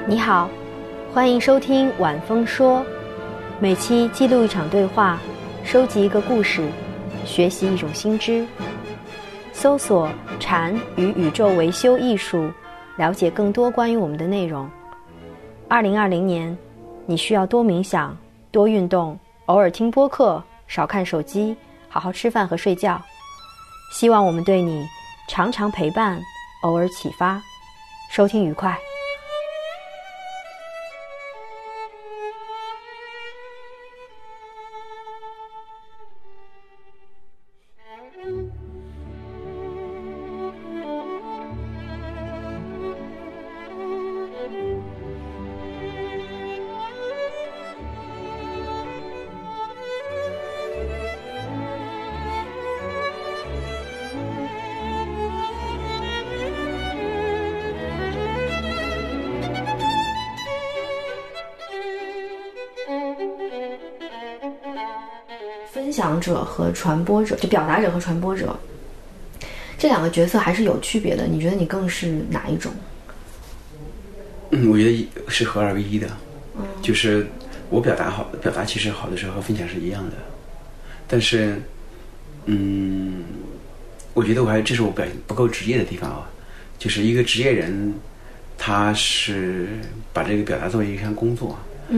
你好，欢迎收听晚风说，每期记录一场对话，收集一个故事，学习一种新知。搜索禅与宇宙维修艺术，了解更多关于我们的内容。2020年，你需要多冥想，多运动，偶尔听播客，少看手机，好好吃饭和睡觉。希望我们对你常常陪伴，偶尔启发。收听愉快。分享者和传播者，就表达者和传播者，这两个角色还是有区别的。你觉得你更是哪一种？ 我觉得是合二为一的。就是我表达其实好的时候和分享是一样的，但是我觉得这是我不够职业的地方啊。就是一个职业人，他是把这个表达作为一项工作。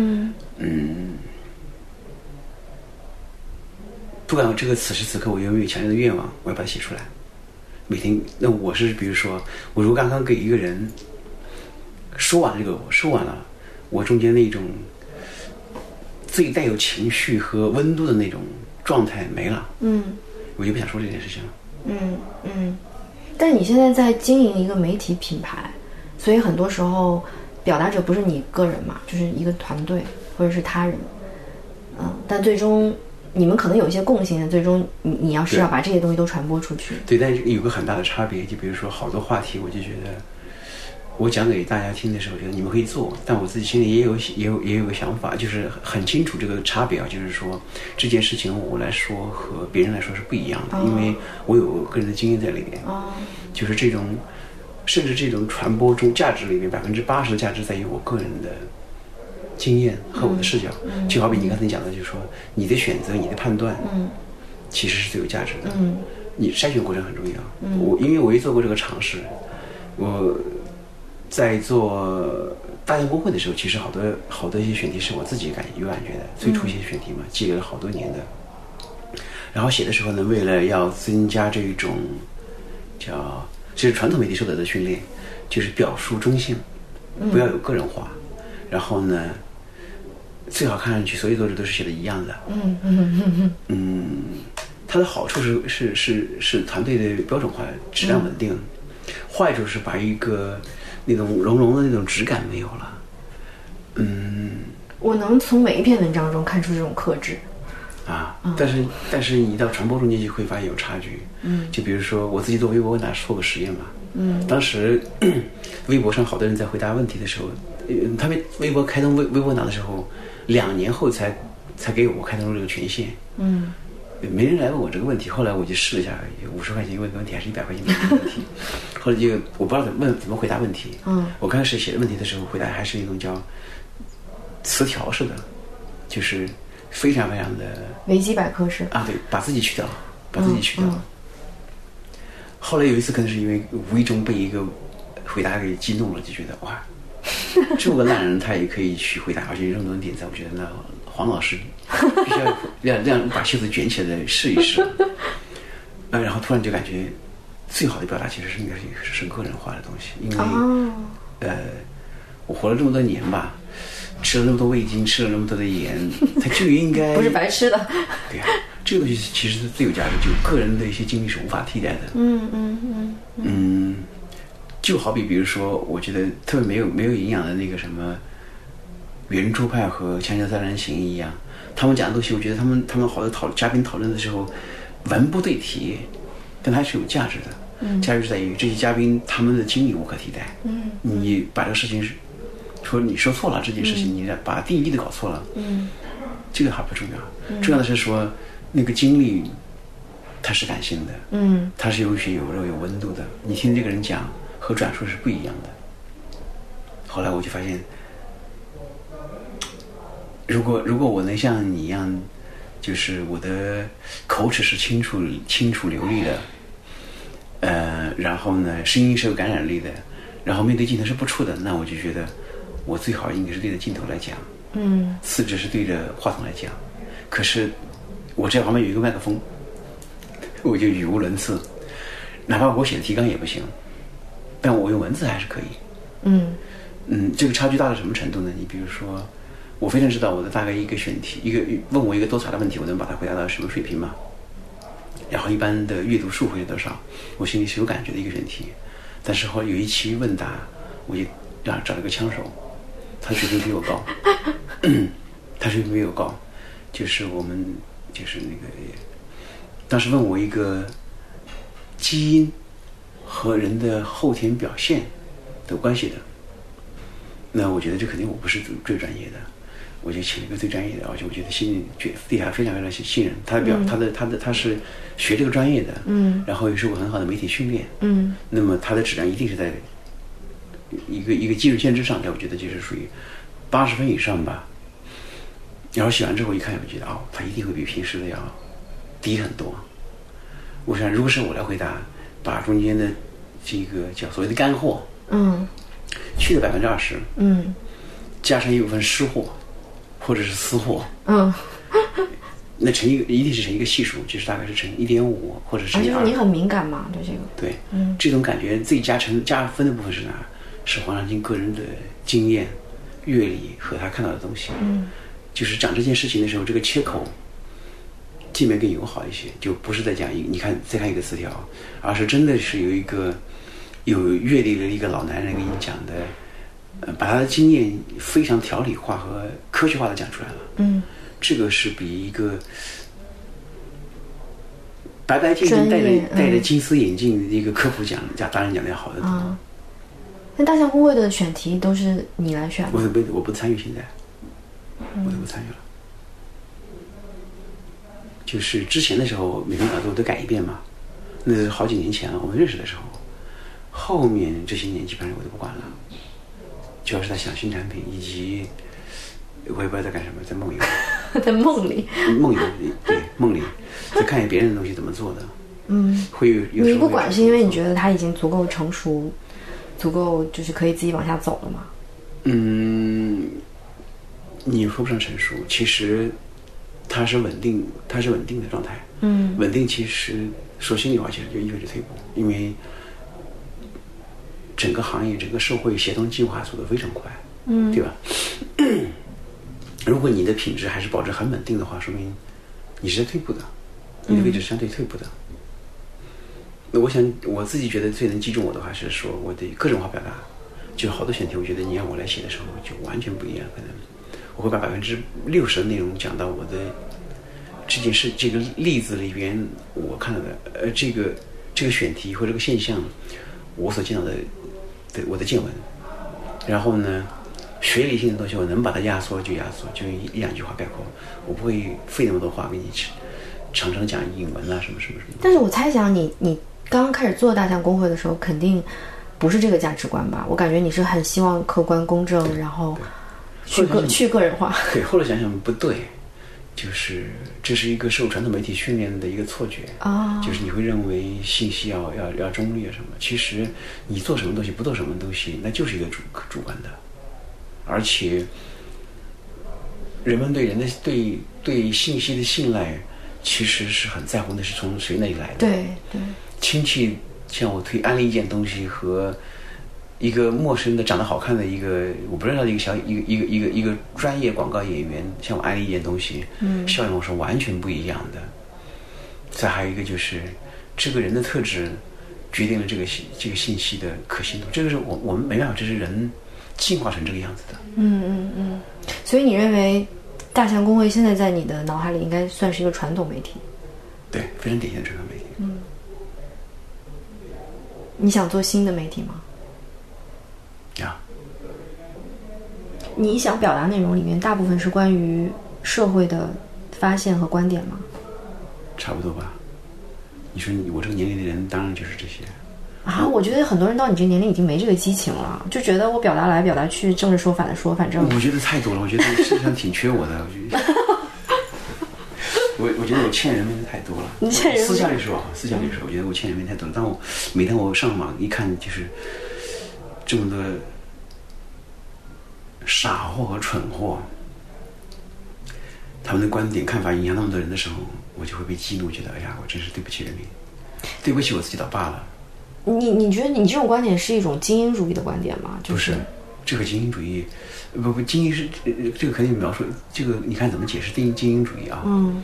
不管这个此时此刻我有没有强烈的愿望，我要把它写出来。每天，那我是比如说，我如果刚刚给一个人说完了，我中间那种最带有情绪和温度的那种状态没了。我就不想说这件事情了。 但是你现在在经营一个媒体品牌，所以很多时候表达者不是你个人嘛，就是一个团队或者是他人。但最终你们可能有一些共性的，最终你要把这些东西都传播出去。 对，但是有个很大的差别，就比如说好多话题，我就觉得我讲给大家听的时候，觉得你们可以做，但我自己心里也有个想法，就是很清楚这个差别啊，就是说这件事情我来说和别人来说是不一样的，因为我有个人的经验在里面。就是这种，甚至这种传播中价值里面80%的价值在于我个人的经验和我的视角。就好比你刚才讲的，就是说你的选择、你的判断，其实是最有价值的。你筛选过程很重要。因为我也做过这个尝试。我在做大象公会的时候，其实好多一些选题是我自己有感觉的，最初一些选题嘛，积累了好多年的。然后写的时候呢，为了要增加这种就是传统媒体受到的训练，就是表述中性，不要有个人化。然后呢，最好看上去所有作者都是写的一样的。它的好处是团队的标准化，质量稳定。坏处是把一个那种融的那种质感没有了。 我能从每一篇文章中看出这种克制。 但是你到传播中间就会发现有差距。就比如说我自己做微博问答做过实验嘛。当时微博上好多人在回答问题的时候，他们微博开通微博问答的时候，2年后才给我开通这个权限。没人来问我这个问题，后来我就试了一下，50块钱问个问题还是100块钱问个问题。后来就我不知道怎么回答问题。我刚开始写的问题的时候，回答还是一种叫词条式的，就是非常非常的维基百科式。 对，把自己去掉。后来有一次可能是因为无意中被一个回答给激怒了，就觉得哇，这么个烂人他也可以去回答，而且有这么多人点赞，我觉得那黄老师必须要让把袖子卷起来试一试。然后突然就感觉最好的表达其实是应该是个人化的东西。因为我活了这么多年吧，吃了那么多味精，吃了那么多的盐，它就应该不是白吃的。 对啊，这个东西其实是最有价值，就个人的一些经历是无法替代的。就好比如说，我觉得特别没有营养的那个什么圆桌派和锵锵三人行一样，他们讲的东西，我觉得他们好多嘉宾讨论的时候文不对题，但它是有价值的。价值在于这些嘉宾他们的经历无可替代。你把这个事情说你说错了这件事情，你把定义都搞错了。这个还不重要。重要的是说那个经历它是感性的，它是有血有肉有温度的。你听这个人讲和转述是不一样的。 后来我就发现，如果我能像你一样，就是我的口齿是清楚流利的，然后呢声音是有感染力的，然后面对镜头是不怵的，那我就觉得我最好应该是对着镜头来讲，四肢是对着话筒来讲。可是我这旁边有一个麦克风，我就语无伦次，哪怕我写的提纲也不行，但我用文字还是可以。这个差距大到什么程度呢？你比如说，我非常知道我的大概一个选题，问我一个多长的问题，我能把它回答到什么水平吗？然后一般的阅读数会有多少，我心里是有感觉的一个选题。但是后有一期问答，我就找了个枪手，他水平比我高，他水平比我高，就是那个，当时问我一个基因和人的后天表现的关系的，那我觉得这肯定我不是最专业的，我就请了一个最专业的，而且我觉得对他非常非常信任。他是学这个专业的，然后也受过很好的媒体训练，那么他的质量一定是在一个技术线之上，我觉得就是属于80分以上吧。然后写完之后一看，我觉得他一定会比平时的要低很多。我想，如果是我来回答，把中间的这个叫所谓的干货，去了20%，加上一部分湿货或者是私货，那一定是成一个系数，就是大概是乘1.5或者乘2。 就是你很敏感嘛，对这个。 对，这种感觉最加分的部分是哪？是黄长青个人的经验、阅历和他看到的东西。就是讲这件事情的时候，这个切口界面更友好一些，就不是在讲再看一个词条，而是真的是有一个有阅历的一个老男人跟你讲的，把他的经验非常条理化和科学化的讲出来了。这个是比一个白白净净戴着金丝眼镜的一个科普当然讲的要好得多。 那大象公会的选题都是你来选吗？ 我不参与，现在我都不参与了。就是之前的时候，每篇稿子我都改一遍嘛，那是好几年前了，我们认识的时候。后面这些年基本上我都不管了，主要是在想新产品，以及我也不知道在干什么，在梦游。 在梦里。 梦里在看见别人的东西怎么做的。会有你不管是因为你觉得他已经足够成熟，足够就是可以自己往下走了吗？ 你说不上成熟，其实它是稳定的状态。稳定其实说心里话，其实就意味着退步，因为整个行业、整个社会协同进化速度非常快，对吧？如果你的品质还是保持很稳定的话，说明你是在退步的，你的位置是相对退步的。那我想我自己觉得最能击中我的话是说我的个人化表达，就好多选题，我觉得你让我来写的时候就完全不一样，可能我会把60%的内容讲到我的这件事、这个例子里边我看到的，这个选题或者这个现象，我所见到的我的见闻，然后呢，学理性的东西我能把它压缩就压缩，就一两句话概括，我不会费那么多话给你常常讲引文啊什么什么什么。 但是我猜想你刚刚开始做大象公会的时候，肯定不是这个价值观吧？我感觉你是很希望客观公正，然后去个人化。 对，后来想想不对，就是这是一个受传统媒体训练的一个错觉啊，就是你会认为信息要中立啊什么，其实你做什么东西不做什么东西，那就是一个主观的，而且人们对信息的信赖，其实是很在乎的是从谁那里来的。 对， 亲戚向我安利一件东西和一个陌生的长得好看的一个我不认识的一个专业广告演员向我安利一件东西，效应我是完全不一样的。再还有一个就是这个人的特质决定了这个信息的可信度，这个是我们没办法，这是人进化成这个样子的。 所以你认为大象公会现在在你的脑海里应该算是一个传统媒体？对， 非常典型的传统媒体。 你想做新的媒体吗？你想表达内容里面大部分是关于社会的发现和观点吗？ 差不多吧。你说我这个年龄的人当然就是这些， 啊，我觉得很多人到你这年龄已经没这个激情了，就觉得我表达来表达去，正着说反着说，反正我觉得太多了，我觉得世界上挺缺我的，我觉得我欠人民的太多了。 你欠人民？ 私下里说，我觉得我欠人民太多了。但每当我上网一看，就是这么多傻货和蠢货，他们的观点看法影响那么多人的时候，我就会被激怒，觉得哎呀，我真是对不起人民，对不起我自己老爸了。 你觉得你这种观点是一种精英主义的观点吗？ 不是，这个精英主义，不，精英是这个可以描述，这个你看怎么解释精英主义啊？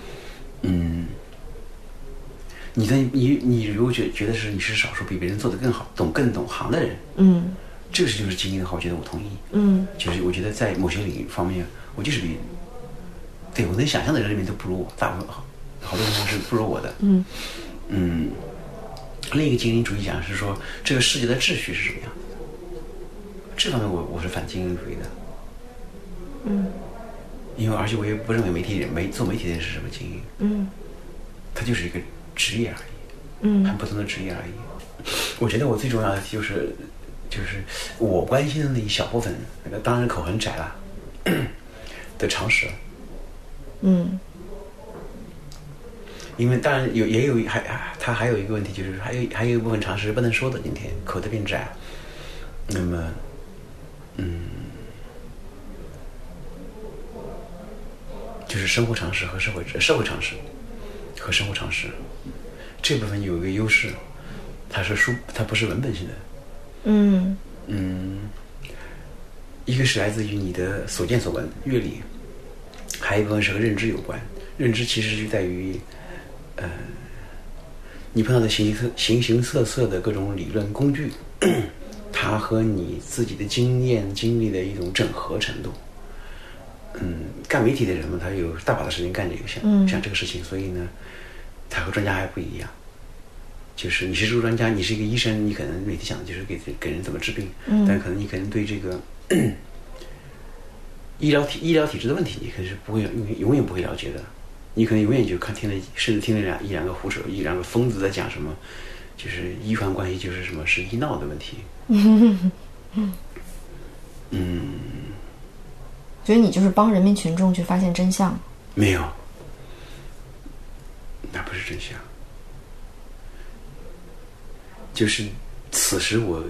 你如果觉得是你是少数比别人做得更好、更懂行的人，这个就是精英的话，我觉得我同意。就是我觉得在某些领域方面，我就是对我能想象的人里面都不如我，大部分好多人是不如我的。另一个精英主义讲是说这个世界的秩序是什么样，这方面我是反精英主义的。因为而且我也不认为做媒体的人是什么精英。他就是一个职业而已，很普通的职业而已。我觉得我最重要的就是我关心的那一小部分，那个当然口很窄了的常识。因为当然他还有一个问题，就是还有一部分常识是不能说的，今天口的变窄。那么就是生活常识和社会常识和生活常识这部分有一个优势，它不是文本性的。一个是来自于你的所见所闻阅历，还有一部分是和认知有关。认知其实是在于你碰到的形形色色的各种理论工具，它和你自己的经验经历的一种整合程度。干媒体的人嘛，他有大把的时间干这个像这个事情，所以呢，他和专家还不一样。就是你是这个专家，你是一个医生，你可能每天想的就是给人怎么治病，但可能你对这个医疗体制的问题，你可能是永远不会了解的。你可能永远就甚至听了一两个胡扯，一两个疯子在讲什么，就是医患关系就是什么是医闹的问题。 觉得你就是帮人民群众去发现真相？ 没有，那不是真相。就是此时我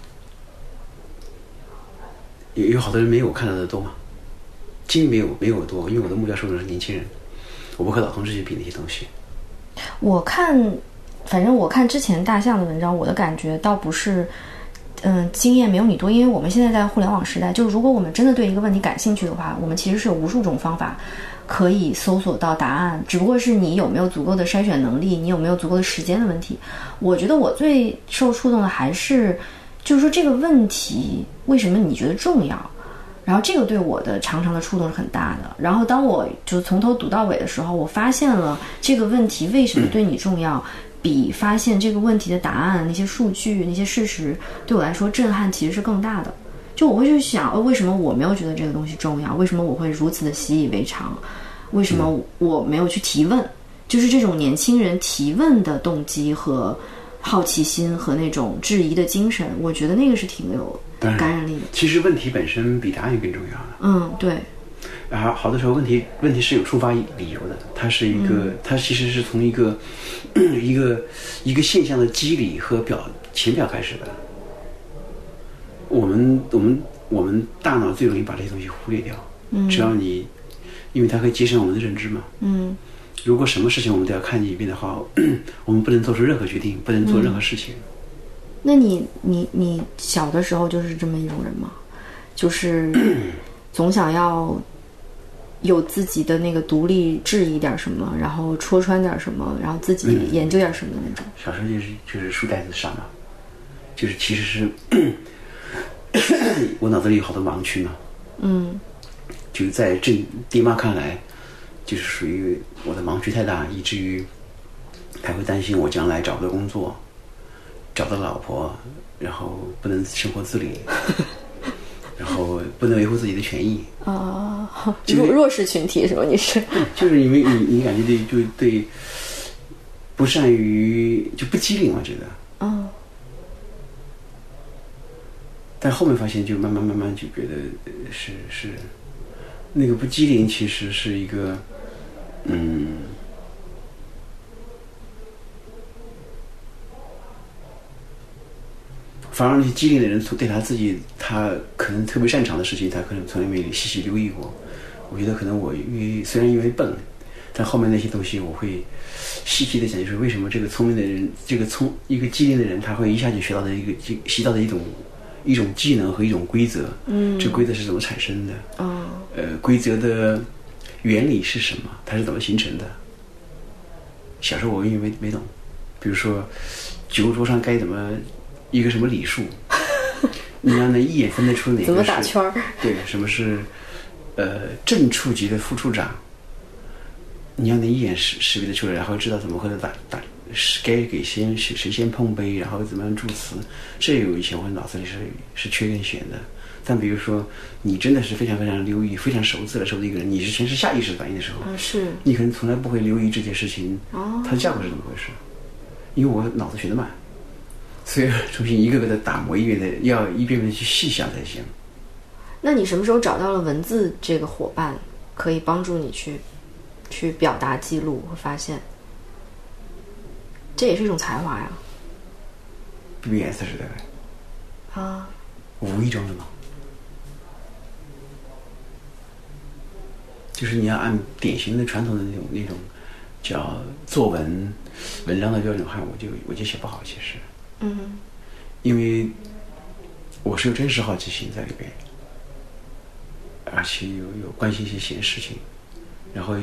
有好多人没有我看到的多嘛，精力没有我多，因为我的目标受众是年轻人，我不和老同志去比那些东西。 反正我看之前大象的文章，我的感觉倒不是经验没有你多，因为我们现在在互联网时代，就是如果我们真的对一个问题感兴趣的话，我们其实是有无数种方法可以搜索到答案，只不过是你有没有足够的筛选能力，你有没有足够的时间的问题。我觉得我最受触动的还是就是说这个问题为什么你觉得重要，然后这个对我的常常的触动是很大的。然后当我就从头读到尾的时候，我发现了这个问题为什么对你重要，比发现这个问题的答案那些数据那些事实对我来说震撼其实是更大的。就我会去想为什么我没有觉得这个东西重要，为什么我会如此的习以为常，为什么我没有去提问，就是这种年轻人提问的动机和好奇心和那种质疑的精神，我觉得那个是挺有感染力的。 其实问题本身比答案更重要的。 对。 好的时候问题是有触发理由的，它是一个它其实是从一个现象的机理和前表开始的。我们大脑最容易把这些东西忽略掉。只要因为它可以节省我们的认知嘛。如果什么事情我们都要看一遍的话，我们不能做出任何决定，不能做任何事情。 那你小的时候就是这么一种人吗？就是总想要有自己的那个独立质疑点什么，然后戳穿点什么，然后自己研究点什么的那种。 小时候就是书呆子傻嘛，就是其实是我脑子里有好多盲区嘛。就在爹妈看来，就是属于我的盲区太大，以至于他会担心我将来找不到工作，找不到老婆，然后不能生活自理。然后不能维护自己的权益弱势群体是吧？你是就是因为你感觉对不善于就不机灵，我觉得但后面发现就慢慢就觉得是那个不机灵，其实是一个反而那些机灵的人对他自己他可能特别擅长的事情，他可能从来没细细留意过。我觉得可能我虽然因为笨，但后面那些东西我会细细的讲，就是为什么这个聪明的人，一个机灵的人，他会一下就学到的习到的一种技能和一种规则。这规则是怎么产生的？规则的原理是什么？它是怎么形成的？小时候我因为没懂，比如说酒桌上该怎么一个什么礼数，你让那一眼分得出哪个是怎么打圈儿？ 对，什么是正处级的副处长？你要能一眼识别得出来，然后知道怎么和他打，该给谁先碰杯，然后怎么样助词，这有以前我脑子里是缺根弦的。但比如说，你真的是非常非常留意、非常熟字的时候的一个人，你是全是下意识反应的时候， 是你可能从来不会留意这件事情，它的架构是怎么回事。因为我脑子学得慢，所以重新一个个的打磨，要一遍遍去细想才行。 那你什么时候找到了文字这个伙伴，可以帮助你去表达、记录和发现？这也是一种才华呀。 BBS 时代啊， 无意中的嘛，就是你要按典型的传统的那种叫作文章的标准看，我就写不好，其实。因为我是有真实好奇心在里边，而且有关心一些闲事情，然后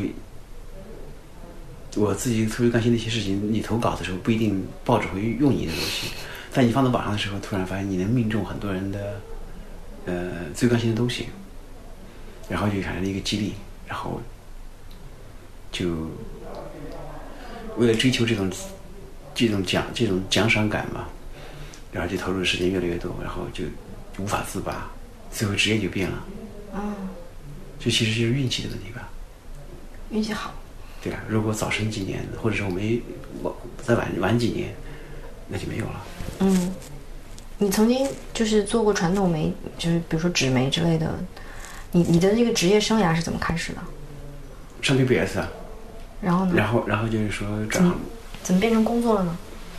我自己特别关心的一些事情，你投稿的时候不一定报纸会用你的东西，但你放到网上的时候，突然发现你能命中很多人的最关心的东西，然后就产生了一个激励，然后就为了追求这种奖赏感嘛，然后就投入的时间越来越多，然后就无法自拔，最后职业就变了。这其实就是运气的问题吧。 运气好。 对啊，如果早生几年，或者是我再晚几年，那就没有了。 你曾经就是做过传统媒，就是比如说纸媒之类的，你的这个职业生涯是怎么开始的？ 上 BBS 啊。 然后呢？ 然后就是说转行。 怎么变成工作了呢？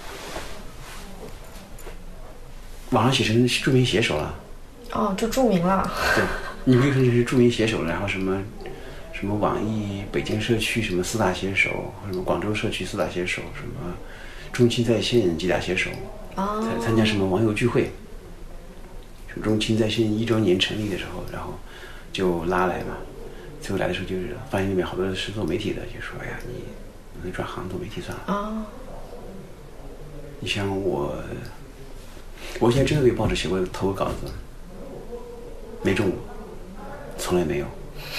网上写成著名写手了。 就著名了。 对，你可以说你是著名写手了，然后什么网易北京社区什么4大写手，什么广州社区4大写手，什么中青在线几大写手，参加什么网友聚会，什么中青在线1周年成立的时候，然后就拉来嘛。最后来的时候就是发现里面好多是做媒体的，就说哎呀，你转行做媒体算了。你像我以前真的给报纸写过投过稿子，没中过，从来没有。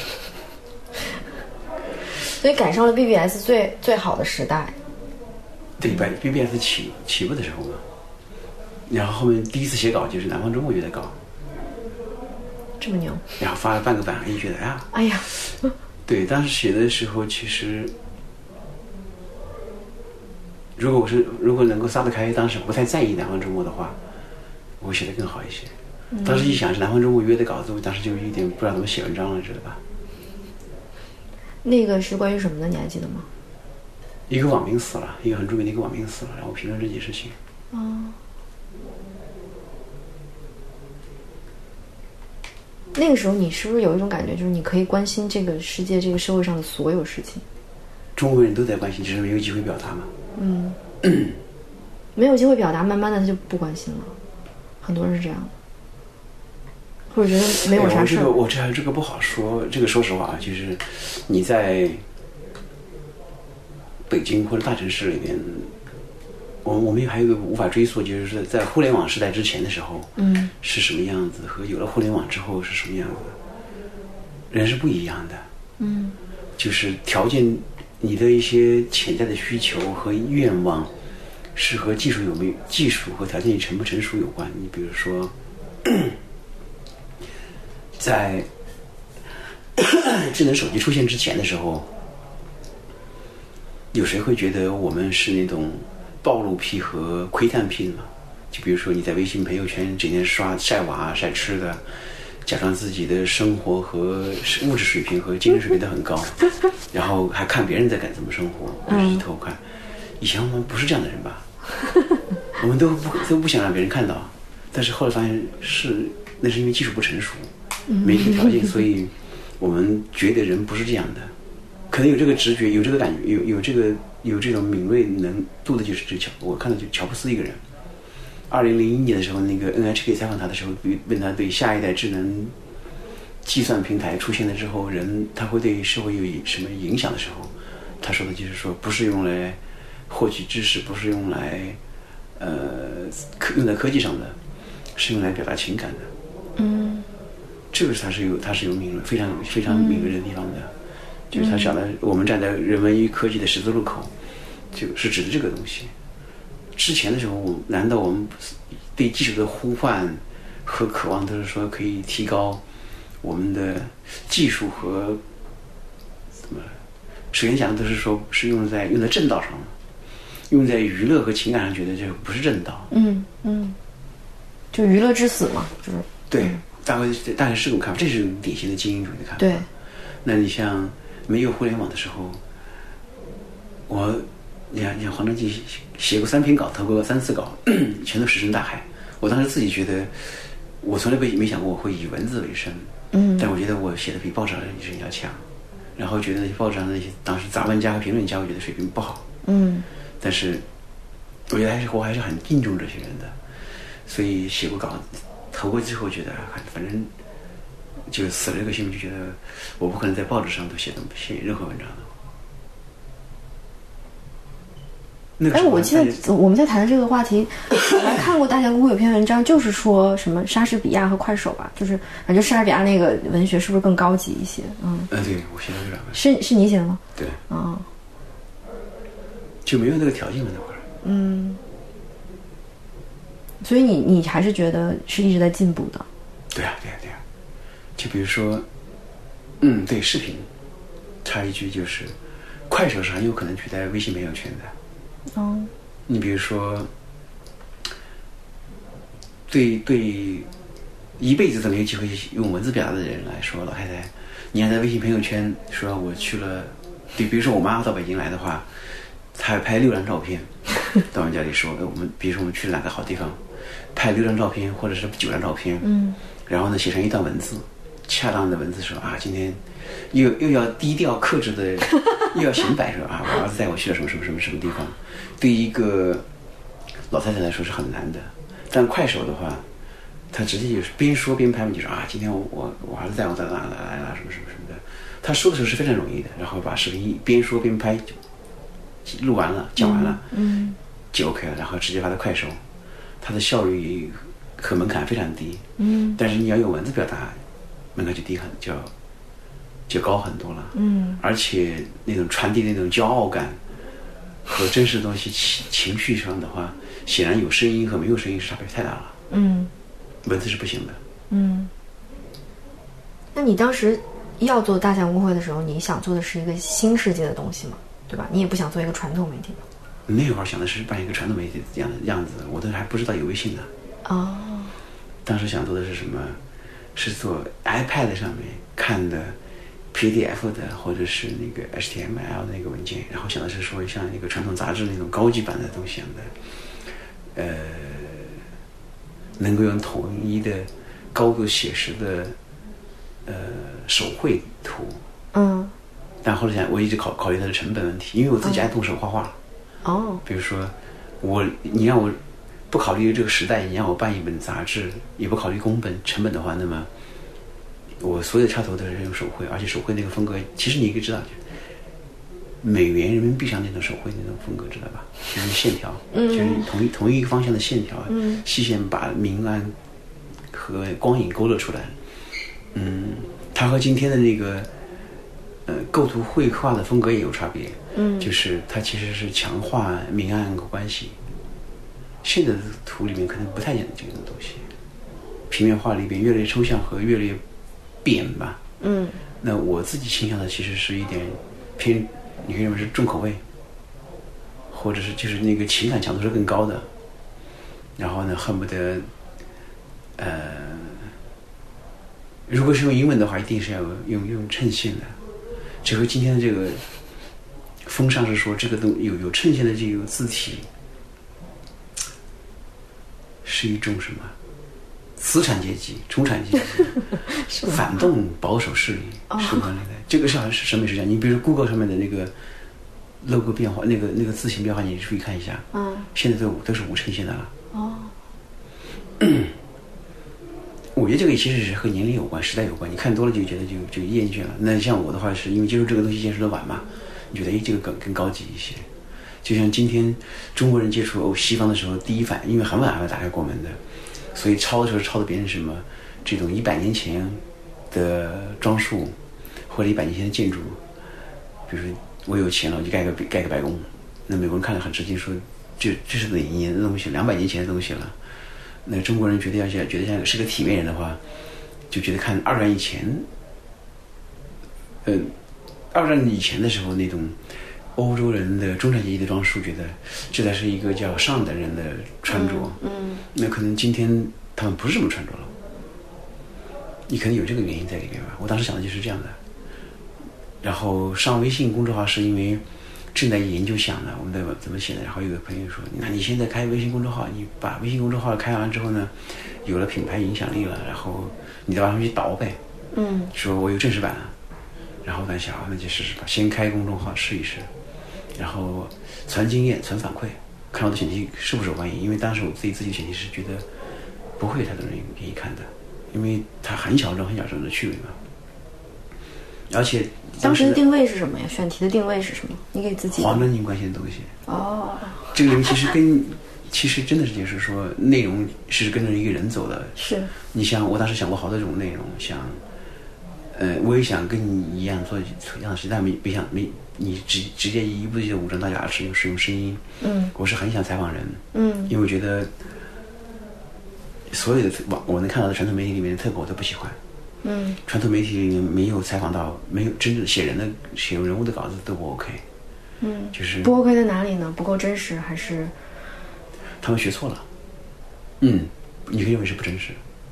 所以赶上了 BBS 最好的时代。 对，BBS 起步的时候嘛，然后后面第一次写稿就是南方周末月的稿， 这么牛， 然后发了半个版，觉得哎呀， 对，当时写的时候其实，如果能够撒得开，当时不太在意南方周末的话，我写得更好一些。当时一想是南方周末约的稿子，我当时就有点不知道怎么写文章了，知道吧？ 那个是关于什么的？你还记得吗？ 一个网民死了，一个很著名的一个网民死了，然后评论这件事情。 那个时候你是不是有一种感觉，就是你可以关心这个世界、这个社会上的所有事情？中国人都在关心，只是没有机会表达嘛。 没有机会表达，慢慢的他就不关心了。很多人是这样的。或者觉得没有啥事。 我这个不好说。这个说实话啊，就是你在北京或者大城市里边，我们还有一个无法追溯，就是在互联网时代之前的时候，是什么样子，和有了互联网之后是什么样子，人是不一样的。就是条件，你的一些潜在的需求和愿望，是和技术和条件成不成熟有关。你比如说。在智能手机出现之前的时候，有谁会觉得我们是那种暴露癖和窥探癖吗？ 就比如说你在微信朋友圈整天晒娃晒吃的，假装自己的生活和物质水平和精神水平都很高，然后还看别人在怎么生活，或者去偷看。以前我们不是这样的人吧？我们都不想让别人看到，但是后来发现那是因为技术不成熟，没这个条件，所以我们觉得人不是这样的。可能有这个直觉，有这个感觉，有这种敏锐能度的，就是我看到就乔布斯一个人。2001年的时候，那个 NHK 采访他的时候，问他对下一代智能计算平台出现了之后，他会对社会有什么影响的时候，他说的就是说，不是用来获取知识，不是用来用在科技上的，是用来表达情感的。这个它是有敏锐，非常非常敏锐的地方的。就是他想的，我们站在人文与科技的十字路口，就是指的这个东西。之前的时候，难道我们对技术的呼唤和渴望都是说可以提高我们的技术和怎么？首先讲的都是说是用在正道上，用在娱乐和情感上，觉得这个不是正道。 就娱乐至死嘛，就是对，大概是这种看法，这是典型的精英主义的看法。 对， 那你像没有互联网的时候，你看黄章基写过3篇稿，投过3次稿，全都石沉大海。我当时自己觉得，我从来没想过我会以文字为生，但我觉得我写的比报纸上的人要强。然后觉得那些报纸上的那些当时杂文家和评论家，我觉得水平不好，但是我觉得我还是很敬重这些人的，所以写过稿，投过之后觉得反正就死了这个心，就觉得我不可能在报纸上都写任何文章的。 我记得我们在谈的这个话题，我还看过大象公会有篇文章，就是说什么莎士比亚和快手吧，就是反正莎士比亚那个文学是不是更高级一些？ 对，我写的这两个是你写的吗？ 对，就没有那个条件嘛那会儿。 所以你还是觉得是一直在进步的。 对啊，就比如说，对，视频，插一句就是，快手是很有可能取代微信朋友圈的。你比如说，对一辈子都没有机会用文字表达的人来说，老太太，你要在微信朋友圈说我去了，比如说我妈到北京来的话，她拍6张照片，到我们家里说，比如说我们去哪个好地方，拍6张照片或者是9张照片，然后呢写上一段文字，恰当的文字说今天又要低调克制的，又要显摆说我儿子带我去了什么地方，对于一个老太太来说是很难的。但快手的话，他直接就是边说边拍，你就说今天我儿子带我在哪来了什么的。他说的时候是非常容易的，然后把视频边说边拍，录完了讲完了，就 OK 了，然后直接发到快手，它的效率和门槛非常低，但是你要用文字表达，门槛就低就高很多了，而且那种传递那种骄傲感和真实的东西情绪上的话，显然有声音和没有声音是差别太大了，文字是不行的。 那你当时要做大象公会的时候，你想做的是一个新世界的东西吗？对吧？你也不想做一个传统媒体吧？ 那会儿想的是办一个传统媒体这样的样子，我都还不知道有微信呢。当时想做的是什么？是做 iPad 上面看的 PDF 的，或者是那个 HTML 的那个文件，然后想的是说像一个传统杂志那种高级版的东西一样的，能够用统一的高度写实的手绘图。但后来想，我一直考虑它的成本问题，因为我自己爱动手画画。比如说你让我不考虑这个时代，你让我办一本杂志，也不考虑成本的话，那么我所有的插头都是用手绘，而且手绘那个风格，其实你可以知道，美元人民币上那种手绘那种风格，知道吧？就是线条，就是同一个方向的线条，细线把明暗和光影勾勒出来。它和今天的那个构图绘画的风格也有差别。就是它其实是强化明暗关系。现在的图里面可能不太讲这种东西，平面画里边越来越抽象和越来越扁吧。那我自己倾向的其实是一点偏，你可以认为是重口味，或者是就是那个情感强度是更高的。 然后呢，恨不得，如果是用英文的话，一定是要用衬线的。只和今天的这个风尚是说，这个有衬线的这个字体，是一种什么？资产阶级、中产阶级反动保守势力是关联的。这个是好像是审美实践。你比如说 Google 上面的那个 logo 变化，那个字形变化，你注意看一下。现在都是无衬线的了。我觉得这个其实是和年龄有关、时代有关。你看多了就觉得就厌倦了。那像我的话，是因为接触这个东西接触的晚嘛，你觉得这个更高级一些。就像今天中国人接触西方的时候，第一反应，因为很晚才打开国门的，所以抄的时候抄的别人什么这种100年前的装束，或者100年前的建筑。比如说我有钱了，我就盖个白宫。那美国人看了很吃惊，说这是哪一年的东西？200年前的东西了。那中国人觉得像是个体面人的话，就觉得看二战以前，二战以前的时候那种欧洲人的中产阶级的装束，觉得这才是一个叫上等人的穿着。那可能今天他们不是这么穿着了，你可能有这个原因在里面吧。我当时想的就是这样的。然后上微信公众号是因为正在研究想呢，我们在怎么写的。然后有个朋友说，那你现在开微信公众号，你把微信公众号开完之后呢，有了品牌影响力了，然后你再往上去倒呗。说我有正式版了。然后我在想，那就试试吧，先开公众号试一试，然后传经验、传反馈，看我的选题是不是有关系。因为当时我自己的选题是觉得不会有太多人愿意看的，因为它很小众的趣味嘛。而且当时的定位是什么呀？选题的定位是什么？你给自己黄真您关心的东西。这个里面其实真的是就是说，内容是跟着一个人走的。 是。你像我当时想过好多种内容，像我也想跟你一样做一样的事，但没你直接一步一步的武装大家使用声音。我是很想采访人。因为我觉得所有的我能看到的传统媒体里面的特稿我都不喜欢。传统媒体里面没有采访到，没有真正写人物的稿子都不 OK。就是不 OK 在哪里呢？不够真实还是？ 他们学错了。你可以认为是不真实。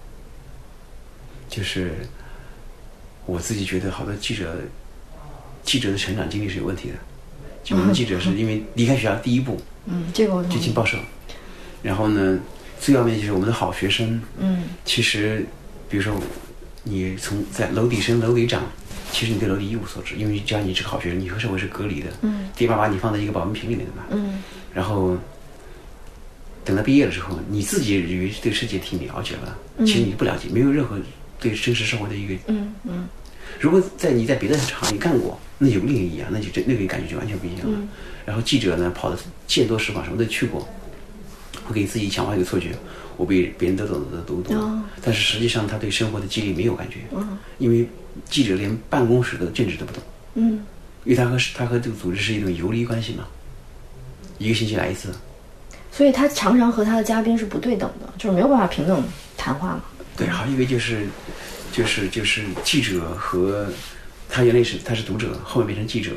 就是我自己觉得好多记者的成长经历是有问题的。就我们记者是因为离开学校第一步， 这个我就进报社。然后呢，最要命就是我们的好学生，其实比如说你在楼底升楼底长，其实你对楼底一无所知，因为只要你是个好学生，你和社会是隔离的。爹妈把你放在一个保温瓶里面的嘛。然后等到毕业了之后，你自己以为对世界挺了解了，其实你不了解，没有任何对真实生活的一个。如果你在别的行业干过，那就另一样，那个感觉就完全不一样了。然后记者呢，跑的见多识广，什么都去过，会给自己强化一个错觉，我比别人都懂得多。但是实际上他对生活的经历没有感觉。因为记者连办公室的政治都不懂。因为他和这个组织是一种游离关系嘛，一个星期来一次。 所以他常常和他的嘉宾是不对等的，就是没有办法平等谈话嘛。 对，还有一个就是记者和他原来他是读者，后面变成记者。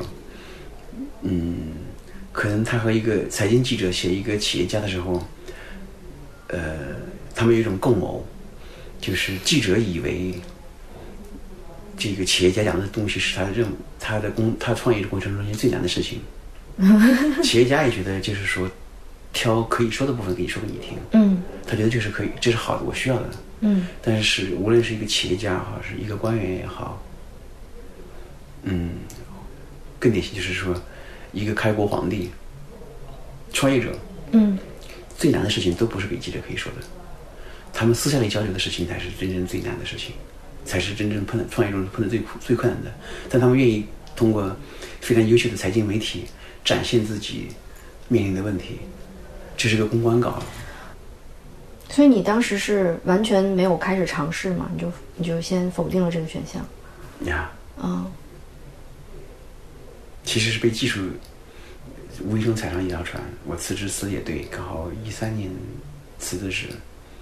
可能他和一个财经记者写一个企业家的时候，他们有一种共谋，就是记者以为这个企业家讲的东西是他创业的过程中间最难的事情。企业家也觉得就是说挑可以说的部分给你说给你听。他觉得这是可以，这是好的，我需要的。但是无论是一个企业家也好，是一个官员也好，更典型就是说一个开国皇帝、创业者，最难的事情都不是给记者可以说的，他们私下里交流的事情才是真正最难的事情，才是真正创业中碰的最困难的。但他们愿意通过非常优秀的财经媒体展现自己面临的问题，这是个公关稿。 所以你当时是完全没有开始尝试吗？你就先否定了这个选项呀？其实是被技术无意中踩上一条船。我辞职辞也对，刚好13年辞的职。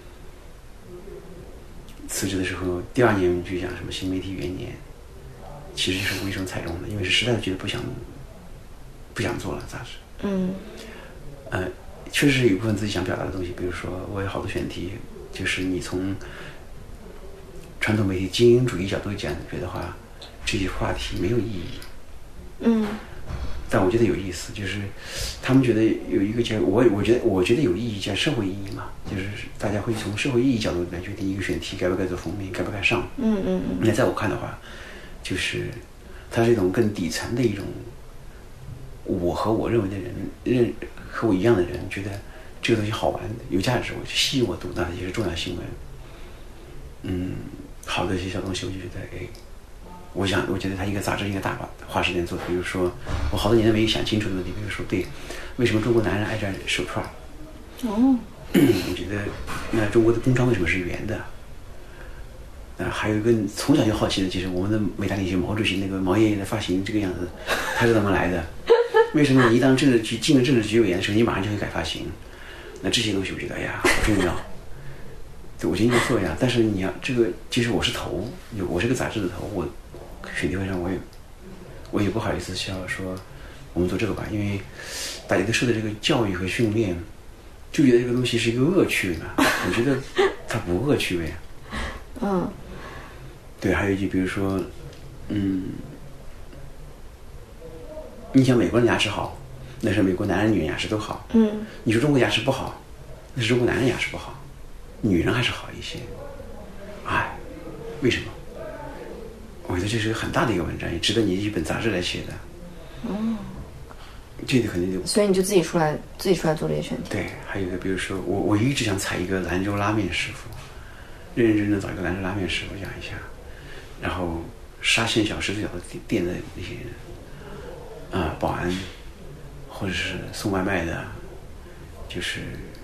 辞职的时候，第2年就讲什么新媒体元年，其实就是无意中踩中的，因为是实在觉得不想做了杂志。 确实有一部分自己想表达的东西，比如说我有好多选题，就是你从传统媒体精英主义角度讲的话，这些话题没有意义。但我觉得有意思，就是他们觉得有一个叫我觉得有意义，叫社会意义嘛，就是大家会从社会意义角度来决定一个选题该不该做封面，该不该上。那在我看的话，就是它是一种更底层的一种，我和我认为的人和我一样的人觉得这个东西好玩有价值，我就吸引我读，那也是重要新闻。好的一些小东西，我就觉得我觉得他一个杂志应该大把花时间做。比如说我好多年都没想清楚的问题，比如说对为什么中国男人爱戴手串。我觉得那中国的公章为什么是圆的？还有一个从小就好奇的，就是我们的伟大领袖毛主席那个毛爷爷的发型这个样子，他是怎么来的？为什么你一当政治局进了政治局委员的时候，你马上就会改发型？那这些东西我觉得好重要。我觉得应该做呀，但是你要这个，其实我是头，我是个杂志的头，我选题会上我也不好意思要说我们做这个吧，因为大家都受的这个教育和训练，就觉得这个东西是一个恶趣味嘛。我觉得它不恶趣味。对，还有一句，比如说，你想美国人牙齿好，那是美国男人女人牙齿都好。你说中国牙齿不好，那是中国男人牙齿不好，女人还是好一些。为什么？我觉得这是很大的一个文章，也值得你一本杂志来写的。这个肯定就。 所以你就自己出来做这些选题。 对，还有一个，比如说我一直想采一个兰州拉面师傅，认认真真找一个兰州拉面师傅讲一下，然后沙县小吃最早的店的那些人，保安或者是送外卖的，就是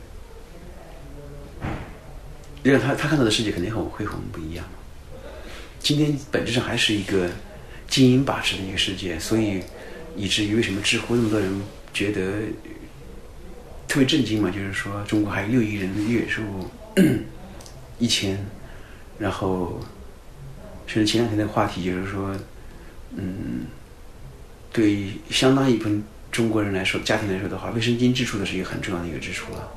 让他看到的世界肯定会和我们不一样。今天本质上还是一个精英把持的一个世界，所以以至于为什么知乎那么多人觉得特别震惊嘛，就是说中国还有6亿人的月收入1000，然后甚至前2天的话题就是说，对相当一部分中国人来说，家庭来说的话，卫生巾支出的是一个很重要的一个支出了。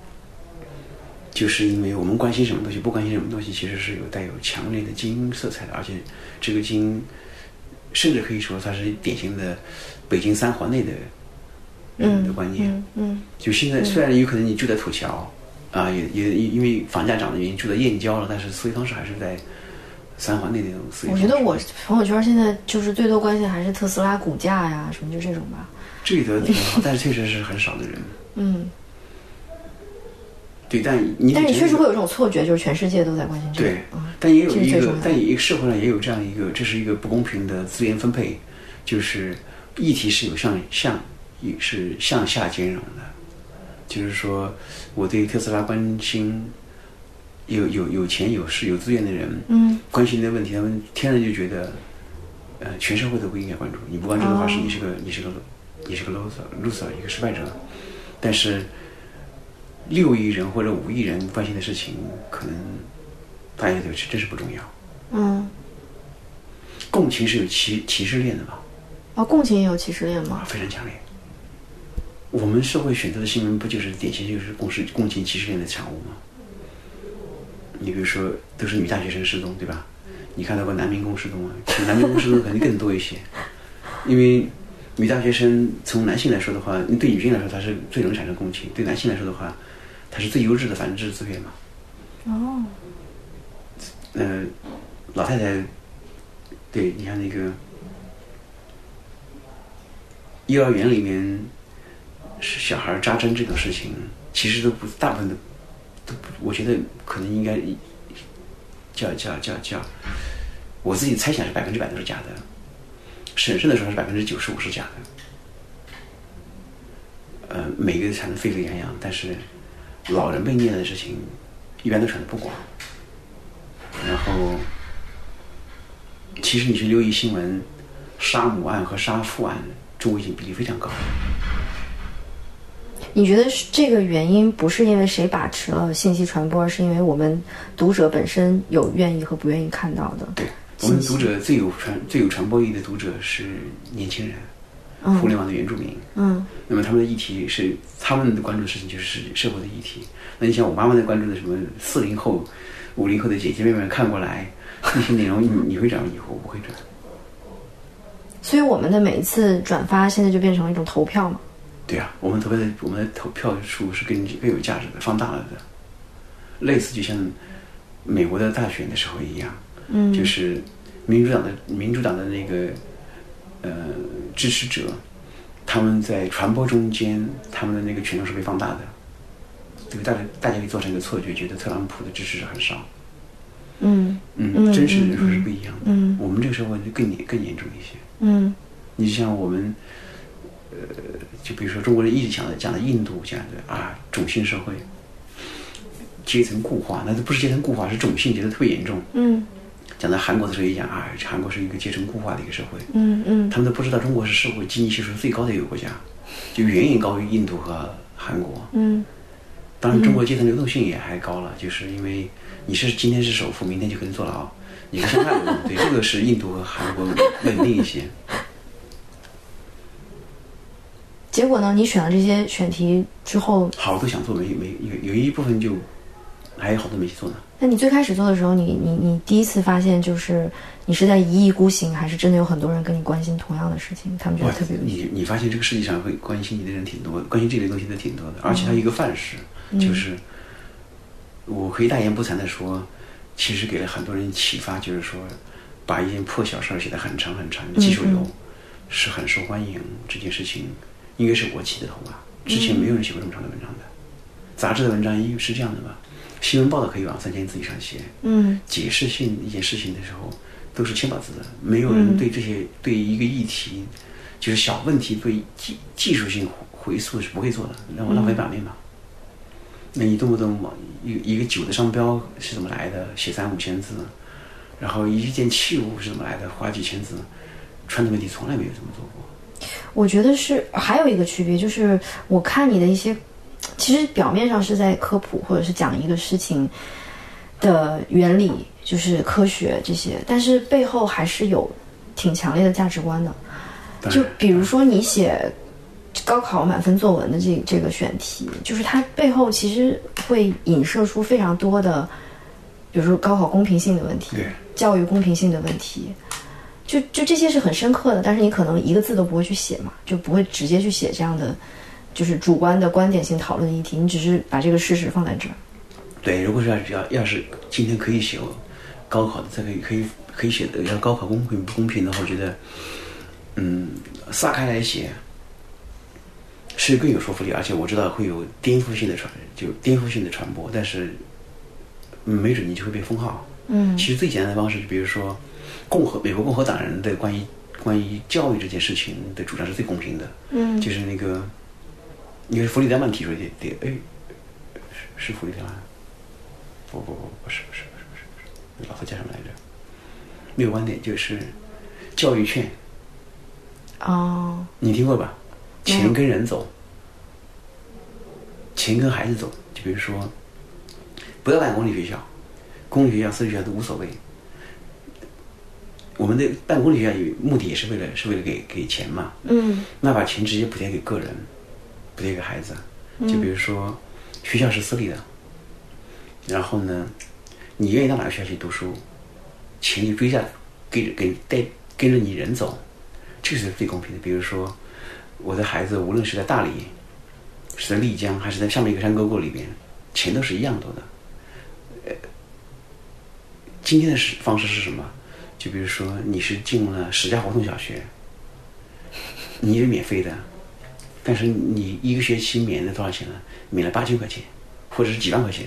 就是因为我们关心什么东西，不关心什么东西，其实是带有强烈的精英色彩的，而且这个精英甚至可以说它是典型的北京3环内的的观念。就现在虽然有可能你住在土桥也因为房价涨的原因住在燕郊了，但是思维方式还是在3环内的那种思维方式。 我觉得我朋友圈现在就是最多关心的还是特斯拉股价呀什么，就这种吧。 这个挺好，但是确实是很少的人。对，但你确实会有这种错觉，就是全世界都在关心这个。 对，但也有一个，但一个社会上也有这样一个，这是一个不公平的资源分配，就是议题是有向下兼容的。就是说，我对特斯拉关心，有钱有势有资源的人，关心的问题，他们天然就觉得，全社会都不应该关注。你不关注的话，你是个 loser， 一个失败者。但是6亿人或者5亿人关心的事情，可能大家觉得真是不重要。共情是有歧视链的吧？ 共情也有歧视链吗？ 非常强烈。我们社会选择的新闻不就是典型就是共情歧视链的产物吗？你比如说，都是女大学生失踪，对吧？你看到过男民工失踪吗？男民工失踪肯定更多一些，因为女大学生从男性来说的话，对女性来说她是最能产生共情，对男性来说的话，它是最优质的繁殖资源嘛。老太太，对，你看那个幼儿园里面是小孩扎针这种事情，其实都不大部分都不，我觉得可能应该叫，我自己猜想是100%都是假的，审慎的时候是95%是假的。每个传得沸沸扬扬，但是老人被虐的事情一般都传得不广。然后其实你去留意新闻，杀母案和杀父案中危险比例非常高。 你觉得这个原因不是因为谁把持了信息传播，而是因为我们读者本身有愿意和不愿意看到的？ 对，我们读者最有传播力的读者是年轻人， 互联网的原住民。那么他们的议题是他们的关注的事情就是社会的议题。那你像我妈妈在关注的什么40后、50后的姐姐妹妹看过来，那些内容你会转吗？以后我不会转。 所以我们的每一次转发现在就变成了一种投票嘛？ 对啊，我们的投票数是更有价值的，放大了的，类似就像美国的大选的时候一样，就是民主党的那个支持者，他们在传播中间，他们的那个权重是被放大的，这个大家可以造成一个错觉，觉得特朗普的支持者很少。真实的人数是不一样的。我们这个社会就更严重一些。你就像我们，就比如说中国人一直讲的印度这样的种姓社会，阶层固化，那都不是阶层固化，是种姓觉得特别严重。讲到韩国的时候也讲韩国是一个阶层固化的一个社会。他们都不知道中国是社会经济系数最高的一个国家，就远远高于印度和韩国。当然中国阶层流动性也还高了，就是因为你今天是首富，明天就可能坐牢，你跟向下流动。对，这个是印度和韩国稳定一些。 结果呢？你选了这些选题之后， 好多想做有一部分就还有好多没去做呢。 那你最开始做的时候，你第一次发现就是你是在一意孤行，还是真的有很多人跟你关心同样的事情？他们觉得特别有意思。 你发现这个世界上会关心你的人挺多，关心这类东西的挺多的，而且它有一个范式，就是我可以大言不惭的说，其实给了很多人启发，就是说把一件破小事写得很长很长，技术流是很受欢迎，这件事情应该是我起的头吧。之前没有人写过这么长的文章的，杂志的文章是这样的吧，新闻报道可以往3000字以上写，解释性一件事情的时候都是1000把字的，没有人对这些对一个议题就是小问题对技术性回溯是不会做的，让我浪费版面嘛。那你动不动一个酒的商标是怎么来的，写3-5千字，然后一件器物是怎么来的，花几千字，传统媒体从来没有这么做过。 我觉得是还有一个区别，就是我看你的一些，其实表面上是在科普或者是讲一个事情的原理，就是科学这些，但是背后还是有挺强烈的价值观的。就比如说你写高考满分作文的这个选题，就是它背后其实会影射出非常多的，比如说高考公平性的问题，教育公平性的问题，就这些是很深刻的，但是你可能一个字都不会去写嘛，就不会直接去写这样的就是主观的观点性讨论的议题，你只是把这个事实放在这儿。 对，如果是要是今天可以写高考的，这个可以写的要高考公平不公平的话，我觉得撒开来写是更有说服力，而且我知道会有颠覆性的传播，但是没准你就会被封号。其实最简单的方式，就比如说美国共和党人的关于教育这件事情的主张是最公平的。就是那个因为弗里德曼提出的，是弗里德曼？不是，老头叫什么来着？那个观点就是教育券。你听过吧？钱跟人走，钱跟孩子走。就比如说，不要办公立学校，公立学校、私立学校都无所谓。我们的办公立学校目的也是为了给钱嘛。那把钱直接补贴给个人，补贴给孩子。就比如说，学校是私立的，然后呢，你愿意到哪个学校去读书，钱就追下跟着你人走，这是最公平的。比如说，我的孩子无论是在大理，是在丽江，还是在上面一个山沟沟里边，钱都是一样多的。今天的方式是什么？就比如说你是进了石家胡同小学，你是免费的，但是你一个学期免了多少钱呢？免了8000块钱，或者是几万块钱。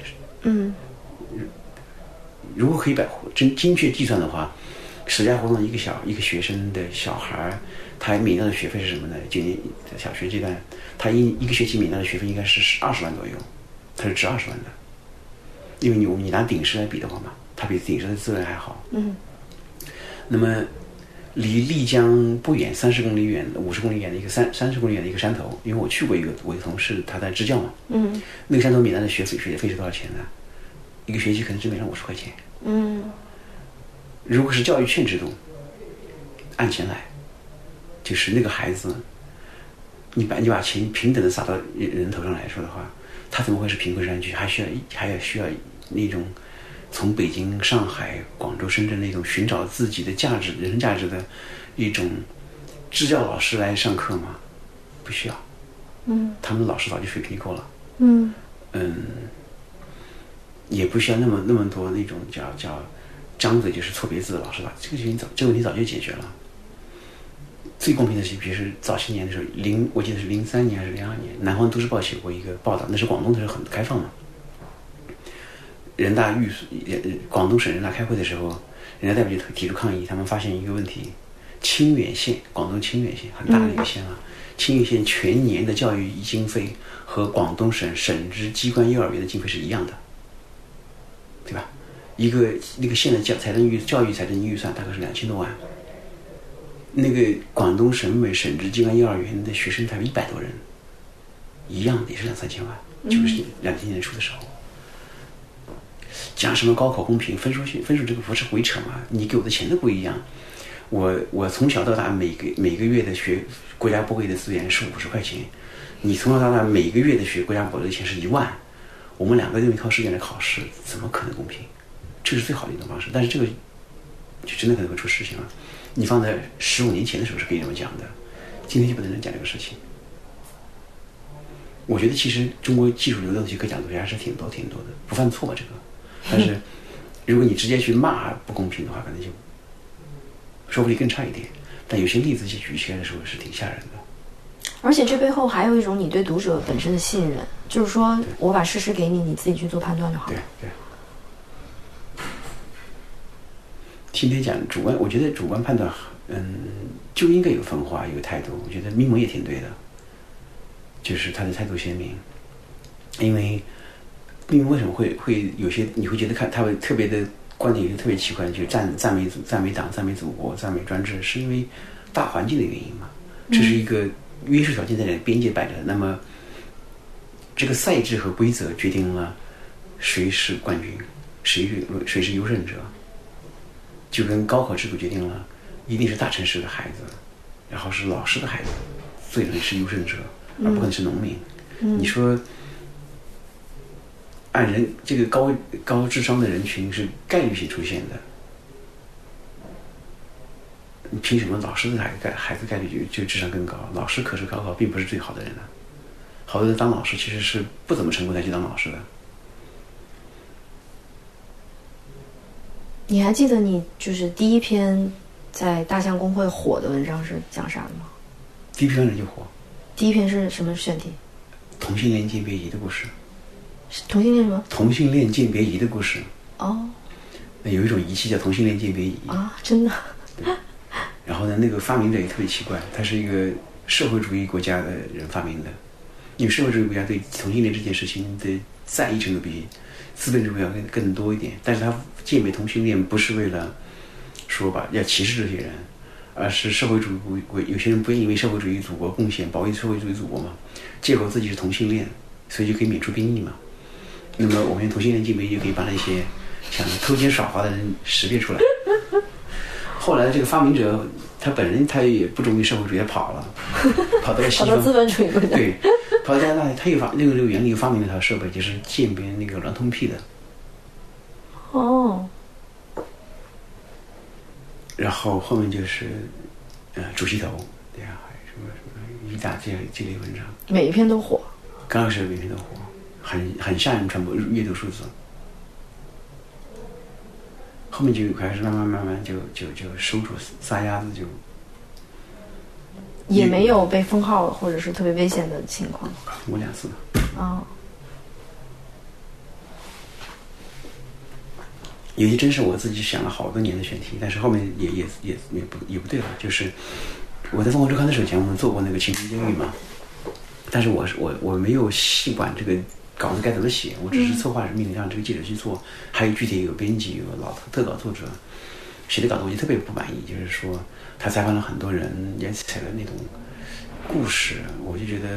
如果可以精确计算的话，石家胡同一个学生的小孩，他免掉的学费是什么呢？9年小学阶段，他一个学期免掉的学费应该是20万左右，他是值20万的。因为你拿顶师来比的话嘛，他比顶师的资源还好。那么离丽江不远，30公里远、50公里远的一个30公里远的一个山头，因为我去过我的同事他在支教嘛。那个山头免掉的学费是多少钱呢？一个学期可能只免了50块钱。如果是教育券制度，按钱来，就是那个孩子你把钱平等的撒到人头上来说的话，他怎么会是贫困山区？还需要那种从北京、上海、广州、深圳那种寻找自己的价值、人生价值的一种支教老师来上课吗？不需要。他们的老师早就水平够了。也不需要那么多那种叫张嘴就是错别字的老师吧。这个问题早就解决了。最公平的是，比如说早些年的时候，我记得是03年还是02年，南方都市报写过一个报道，那是广东的时候很开放嘛。广东省人大开会的时候，人大代表就提出抗议，他们发现一个问题：清远县，广东清远县很大的一个县啊，清远县全年的教育经费和广东省省直机关幼儿园的经费是一样的，对吧？那个县的教育财政预算大概是2000多万。那个广东省委省直机关幼儿园的学生才有100多人，一样的也是2、3千万，就是2000年初的时候。讲什么高考公平，分数这个不是胡扯嘛？你给我的钱都不一样。我从小到大每个月的学国家拨给的资源是50块钱，你从小到大每个月的学国家拨给的钱是1万，我们2个都靠试卷来考试，怎么可能公平？这是最好的一种方式，但是这个就真的可能会出事情了。你放在15年前的时候是可以这么讲的，今天就不能讲这个事情。我觉得其实中国技术流的东西可讲的还是挺多的，不犯错吧这个。但是如果你直接去骂不公平的话，可能就说不定更差一点。但有些例子举起来的时候是挺吓人的。 而且这背后还有一种你对读者本身的信任，就是说我把事实给你，你自己去做判断就好了。 对。今天讲主观，我觉得主观判断，就应该有分化，有态度。我觉得咪蒙也挺对的，就是他的态度鲜明。因为咪蒙为什么会有些你会觉得看他会特别的观点特别奇怪，就赞美党、赞美祖国、赞美专制，是因为大环境的原因嘛？这是一个约束条件在那边界摆着，那么这个赛制和规则决定了谁是冠军，谁是优胜者。就跟高考制度决定了，一定是大城市的孩子，然后是老师的孩子，最能是优胜者，而不可能是农民。你说，按这个高智商的人群是概率性出现的，你凭什么老师的孩子概率就智商更高？老师可是高考并不是最好的人啊，好多人当老师其实是不怎么成功才去当老师的。 你还记得你就是第一篇在大象公会火的文章是讲啥的吗？ 第一篇人就火。 第一篇是什么选题？ 同性恋鉴别仪的故事。 同性恋什么？ 同性恋鉴别仪的故事。 哦。 有一种仪器叫同性恋鉴别仪啊，真的。 对。然后呢，那个发明者也特别奇怪，他是一个社会主义国家的人发明的，因为社会主义国家对同性恋这件事情的在意程度比资本主义要更多一点，但是他鉴别同性恋不是为了说吧要歧视这些人，而是社会主义有些人不愿意为社会主义祖国贡献，保卫社会主义祖国嘛，借口自己是同性恋，所以就可以免除兵役嘛。那么我们同性恋鉴别就可以把那些想偷奸耍滑的人识别出来。后来这个发明者他本人他也不忠于社会主义，跑了，跑到西方， 跑到资本主义国家， 对，跑到加拿大，他又这个原理又发明了一套设备，就是鉴别那个娈童癖的。 哦。 然后后面就是主席头，对啊，还有什么一大这类文章， 每一篇都火。 刚开始每篇都火，很吓人传播阅读数字。后面就开始慢慢就收住撒丫子，就也没有被封号或者是特别危险的情况。 我2次。 哦。 有些真是我自己想了好多年的选题，但是后面也不对了。就是我在《凤凰周刊》的时候，我们做过那个青春监狱嘛，但是我没有细管这个稿子该怎么写，我只是策划命令让这个记者去做，还有具体有编辑有特稿作者写的稿子，我就特别不满意，就是说他采访了很多人，也采了那种故事，我就觉得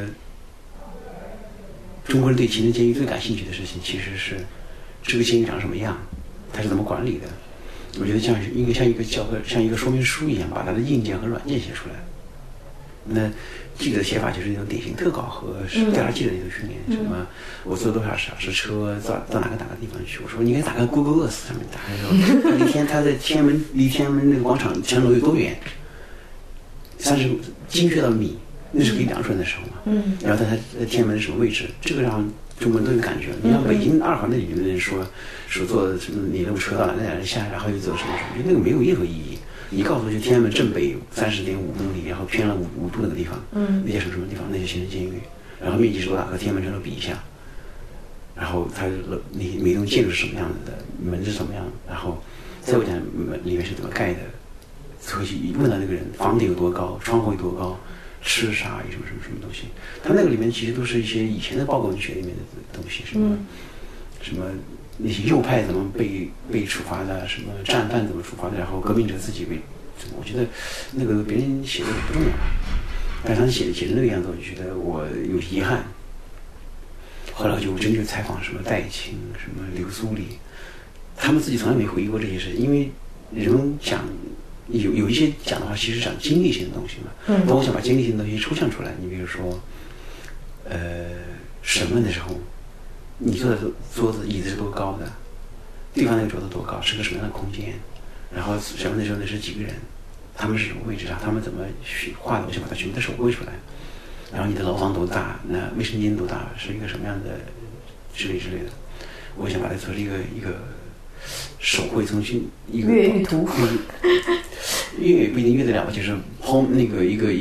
中国人对青春监狱最感兴趣的事情其实是这个监狱长什么样，它是怎么管理的。我觉得应该像一个教科，像一个说明书一样，把它的硬件和软件写出来。 那记者写法就是那种典型特稿和调查记者的一种训练，什么我坐多少小时车到哪个地方去？我说你应该打开 Google Earth 上面打开说，他在离天安门那个广场墙楼有多远？30精确到米，那是可以量出来的时候嘛。然后他在天安门的什么位置？这个让中国人都有感觉。你像北京2号那里的人说坐什么你那部车到哪里下，然后又走什么，那个没有任何意义。你告诉我，就天安门正北30.5公里，然后偏了5度那个地方，那叫什么地方？那就行政监狱，然后面积是多大？和天安门城楼比一下，然后它你每栋建筑是什么样子的，门是什么样，然后再我讲门里面是怎么盖的，回去问到那个人，房顶有多高，窗户有多高，吃啥，有什么东西，它那个里面其实都是一些以前的报告文学里面的东西，什么。那些右派怎么被处罚的，什么战犯怎么处罚的，然后革命者自己我觉得那个别人写的也不重要，但是他写的那个样子，我就觉得我有遗憾。后来我就真去采访什么戴青、什么刘苏里，他们自己从来没回忆过这些事，因为人们讲有一些讲的话，其实讲经历性的东西嘛。但我想把经历性的东西抽象出来。你比如说，审问的时候。你坐的桌子椅子是多高的？对方那个桌子多高？是个什么样的空间？然后审问的时候那是几个人？他们是什么位置啊？他们怎么画的？我想把它全部都手绘出来。然后你的牢房多大？那卫生间多大？是一个什么样的之类的？我想把它做成一个手绘，重新一个粤语图。 粤语不一定阅得了吧？就是那个一个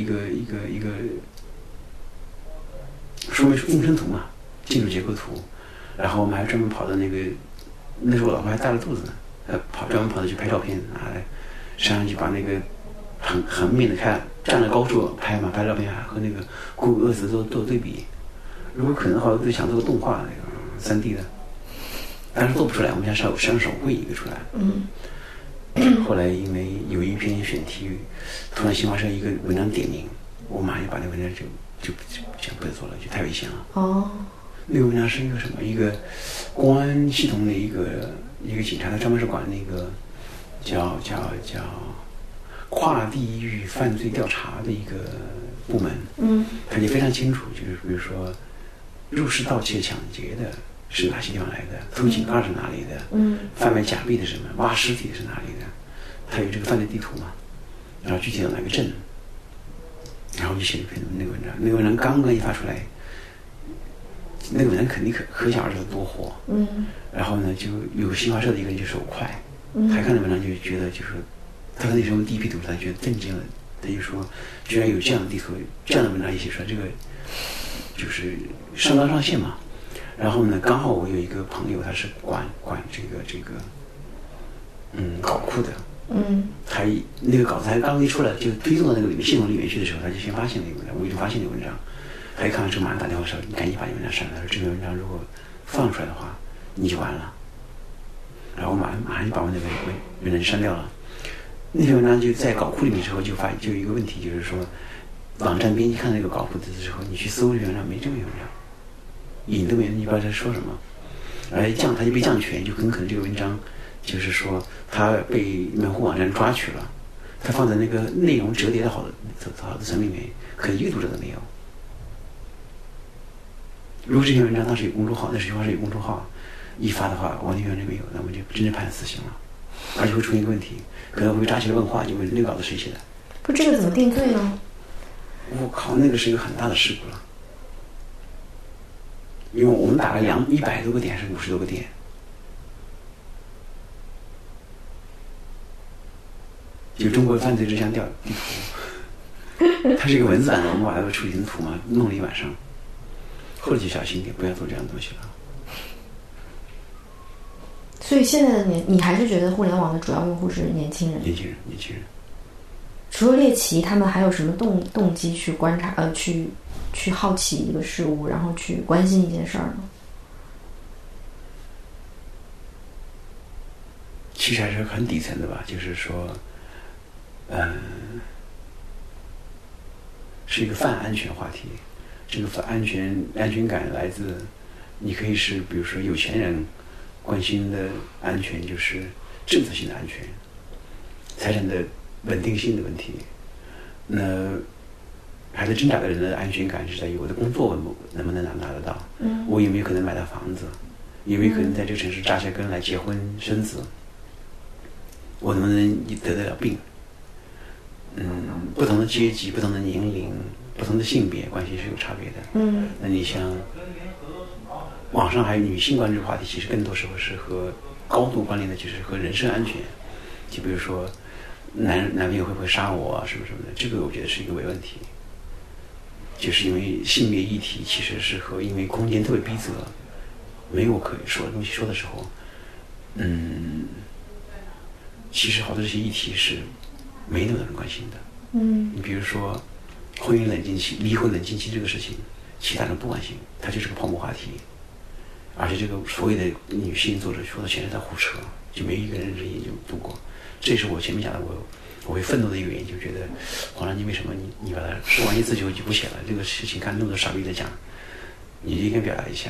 说明书应声图嘛，建筑结构图。然后我们还专门跑到那时候我老婆还大着肚子呢，专门跑到去拍照片，拿来山上去把那个横面的站在高处拍嘛，拍照片还和那个Google Earth做对比。如果可能的话，我就想做个动画那个3D 的，但是做不出来，我们想上手绘一个出来。后来因为有一篇选题，突然新华社一个文章点名，我马上就把那文章就想不做了，就太危险了。那个文章是一个什么？一个公安系统的一个警察，他专门是管那个叫跨地域犯罪调查的一个部门。他就非常清楚，就是比如说入室盗窃、抢劫的是哪些地方来的，偷井盖是哪里的，贩卖假币的是什么，挖尸体的是哪里的，他有这个犯罪地图嘛，然后具体到哪个镇，然后就写了一篇那个文章。那个文章刚刚一发出来。那个文章肯定可想而知多火，然后呢，就有新华社的一个人就手快，还看那文章就觉得就是他看那时候第一批图，他觉得震惊了，他就说居然有这样的地图，这样的文章也写出来，这个就是上纲上线嘛。然后呢，刚好我有一个朋友，他是管这个稿库的，他那个稿子才刚一出来，就推送到那个系统里面去的时候，他就先发现了一个文章，我已经发现了文章。他一看完之后，马上打电话说：“你赶紧把这文章删了。”他说：“这篇文章如果放出来的话，你就完了。”然后马上就把我那个文章删掉了。那篇文章就在稿库里面之后，就有一个问题，就是说，网站编辑看那个稿库的时候，你去搜这篇文章，没这篇文章，影都没有，你不知道他说什么。而他就被降权，就很可能这个文章就是说他被门户网站抓取了，他放在那个内容折叠的好的层里面，可能阅读者都没有。如果这篇文章当时有公众号，那实际上是有公众号一发的话，我那篇文章没有，那我们就真正判死刑了，而且会出现一个问题，可能会扎起来问话，就问那个稿子谁写的？ 不，这个怎么定罪呢？ 我靠，那个是一个很大的事故了，因为我们打了100多个点还是50多个点，就中国犯罪真相地图，它是一个文字版的，我们把它处理成图嘛，弄了一晚上。后来就小心点，不要做这样的东西了。 所以现在的你还是觉得互联网的主要用户是年轻人？年轻人。除了猎奇，他们还有什么动机去观察去好奇一个事物，然后去关心一件事儿呢？ 其实还是很底层的吧，就是说，是一个泛安全话题。这个安全感来自，你可以是比如说有钱人关心的安全，就是政策性的安全，财产的稳定性的问题。那还在挣扎的人的安全感是在于我的工作能不能拿得到，我有没有可能买到房子，有没有可能在这个城市扎下根来结婚生子，我能不能得得了病。不同的阶级、不同的年龄、不同的性别关系是有差别的。那你像网上还有女性关注话题，其实更多时候是和高度关联的，就是和人身安全。就比如说男朋友会不会杀我啊，什么什么的，这个我觉得是一个伪问题。就是因为性别议题其实是和因为空间特别逼仄，没有可以说的东西说的时候，其实好多这些议题是没那么多人关心的。你比如说婚姻冷静期、离婚冷静期这个事情，其他人不关心，它就是个泡沫话题。而且这个所谓的女性作者说的全是在胡扯，就没一个人认真研究读过。这也是我前面讲的我会愤怒的一个原因，就觉得黄澜，你为什么你把它说完一次就不写了？这个事情看那么多傻逼的讲，你就应该表达一下。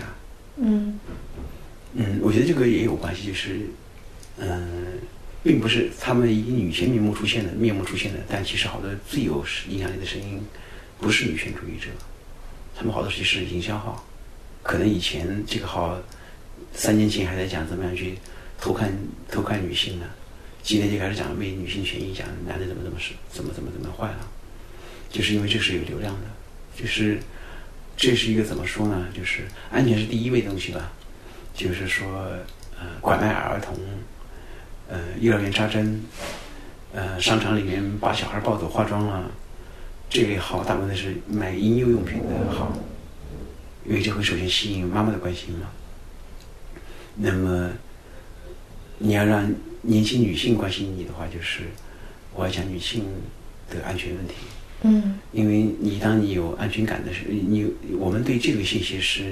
我觉得这个也有关系，就是并不是他们以女权面目出现的，但其实好多最有影响力的声音不是女权主义者，他们好多其实是营销号，可能以前这个号3年前还在讲怎么样去偷看女性呢，今天就开始讲为女性权益，讲男的怎么坏了，就是因为这是有流量的，就是这是一个怎么说呢？就是安全是第一位的东西吧，就是说拐卖儿童。幼儿园扎针，商场里面把小孩抱走化妆了，这类号大部分是卖婴幼用品的号，因为这会首先吸引妈妈的关心嘛。那么你要让年轻女性关心你的话，就是我要讲女性的安全问题。因为当你有安全感的时候，我们对这个信息是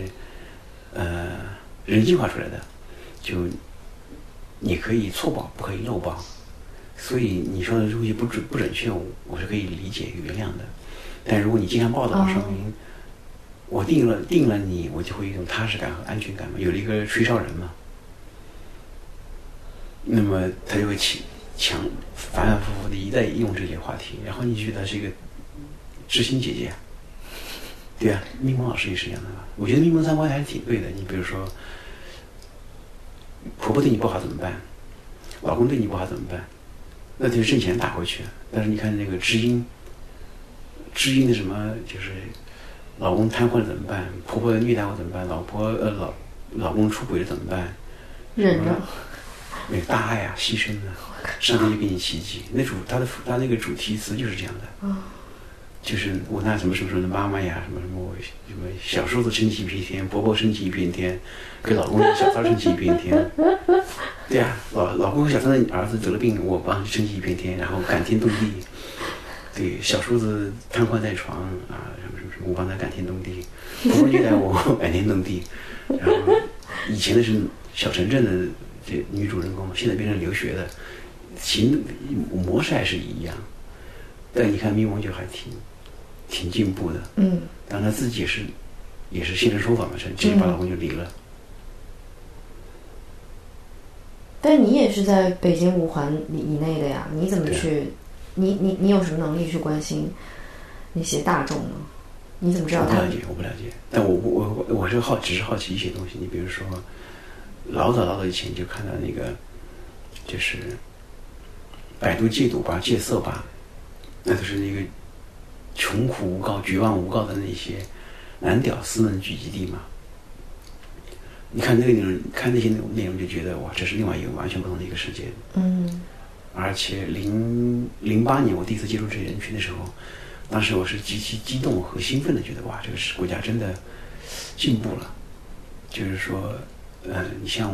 人性化出来的，就你可以错报，不可以漏报，所以你说的东西不准确，我是可以理解原谅的。但如果你经常报道，说明我定了你，我就会有一种踏实感和安全感嘛，有了一个吹哨人嘛，那么他就会反反复复的一再用这些话题，然后你觉得他是一个知心姐姐，对啊，咪蒙老师也是一样的吧？我觉得咪蒙三观还是挺对的。你比如说，婆婆对你不好怎么办？老公对你不好怎么办？那就是挣钱打回去。但是你看那个知音的什么，就是老公瘫痪了怎么办？婆婆虐待我怎么办？老公出轨了怎么办？ 忍着。 那个大爱啊，牺牲啊，上天就给你奇迹。他那个主题词就是这样的。就是我那什么的妈妈呀，什么小叔子撑起一片天，婆婆撑起一片天，给老公小三撑起一片天。对呀，老公和小三的儿子得了病，我帮他撑起一片天，然后感天动地。对，小叔子瘫痪在床啊，什么，我帮他感天动地。婆婆虐待我，感天动地。然后以前的是小城镇的这女主人公，现在变成留学的，模式还是一样。但你看咪蒙就还挺进步的。当然他自己也是现身说法嘛，直接把老公就离了。 但你也是在北京5环以内的呀，你怎么去？你有什么能力去关心那些大众呢？你怎么知道他？ 我不了解，但我是只是好奇一些东西。你比如说，老早以前就看到那个，就是百度戒毒吧、戒色吧，那都是那个穷苦无告、绝望无告的那些男屌丝们聚集地嘛。你看那个内容，看那些内容就觉得哇，这是另外一个完全不同的一个世界。而且08年我第一次接触这些人群的时候，当时我是极其激动和兴奋的，觉得哇，这个国家真的进步了。就是说，你像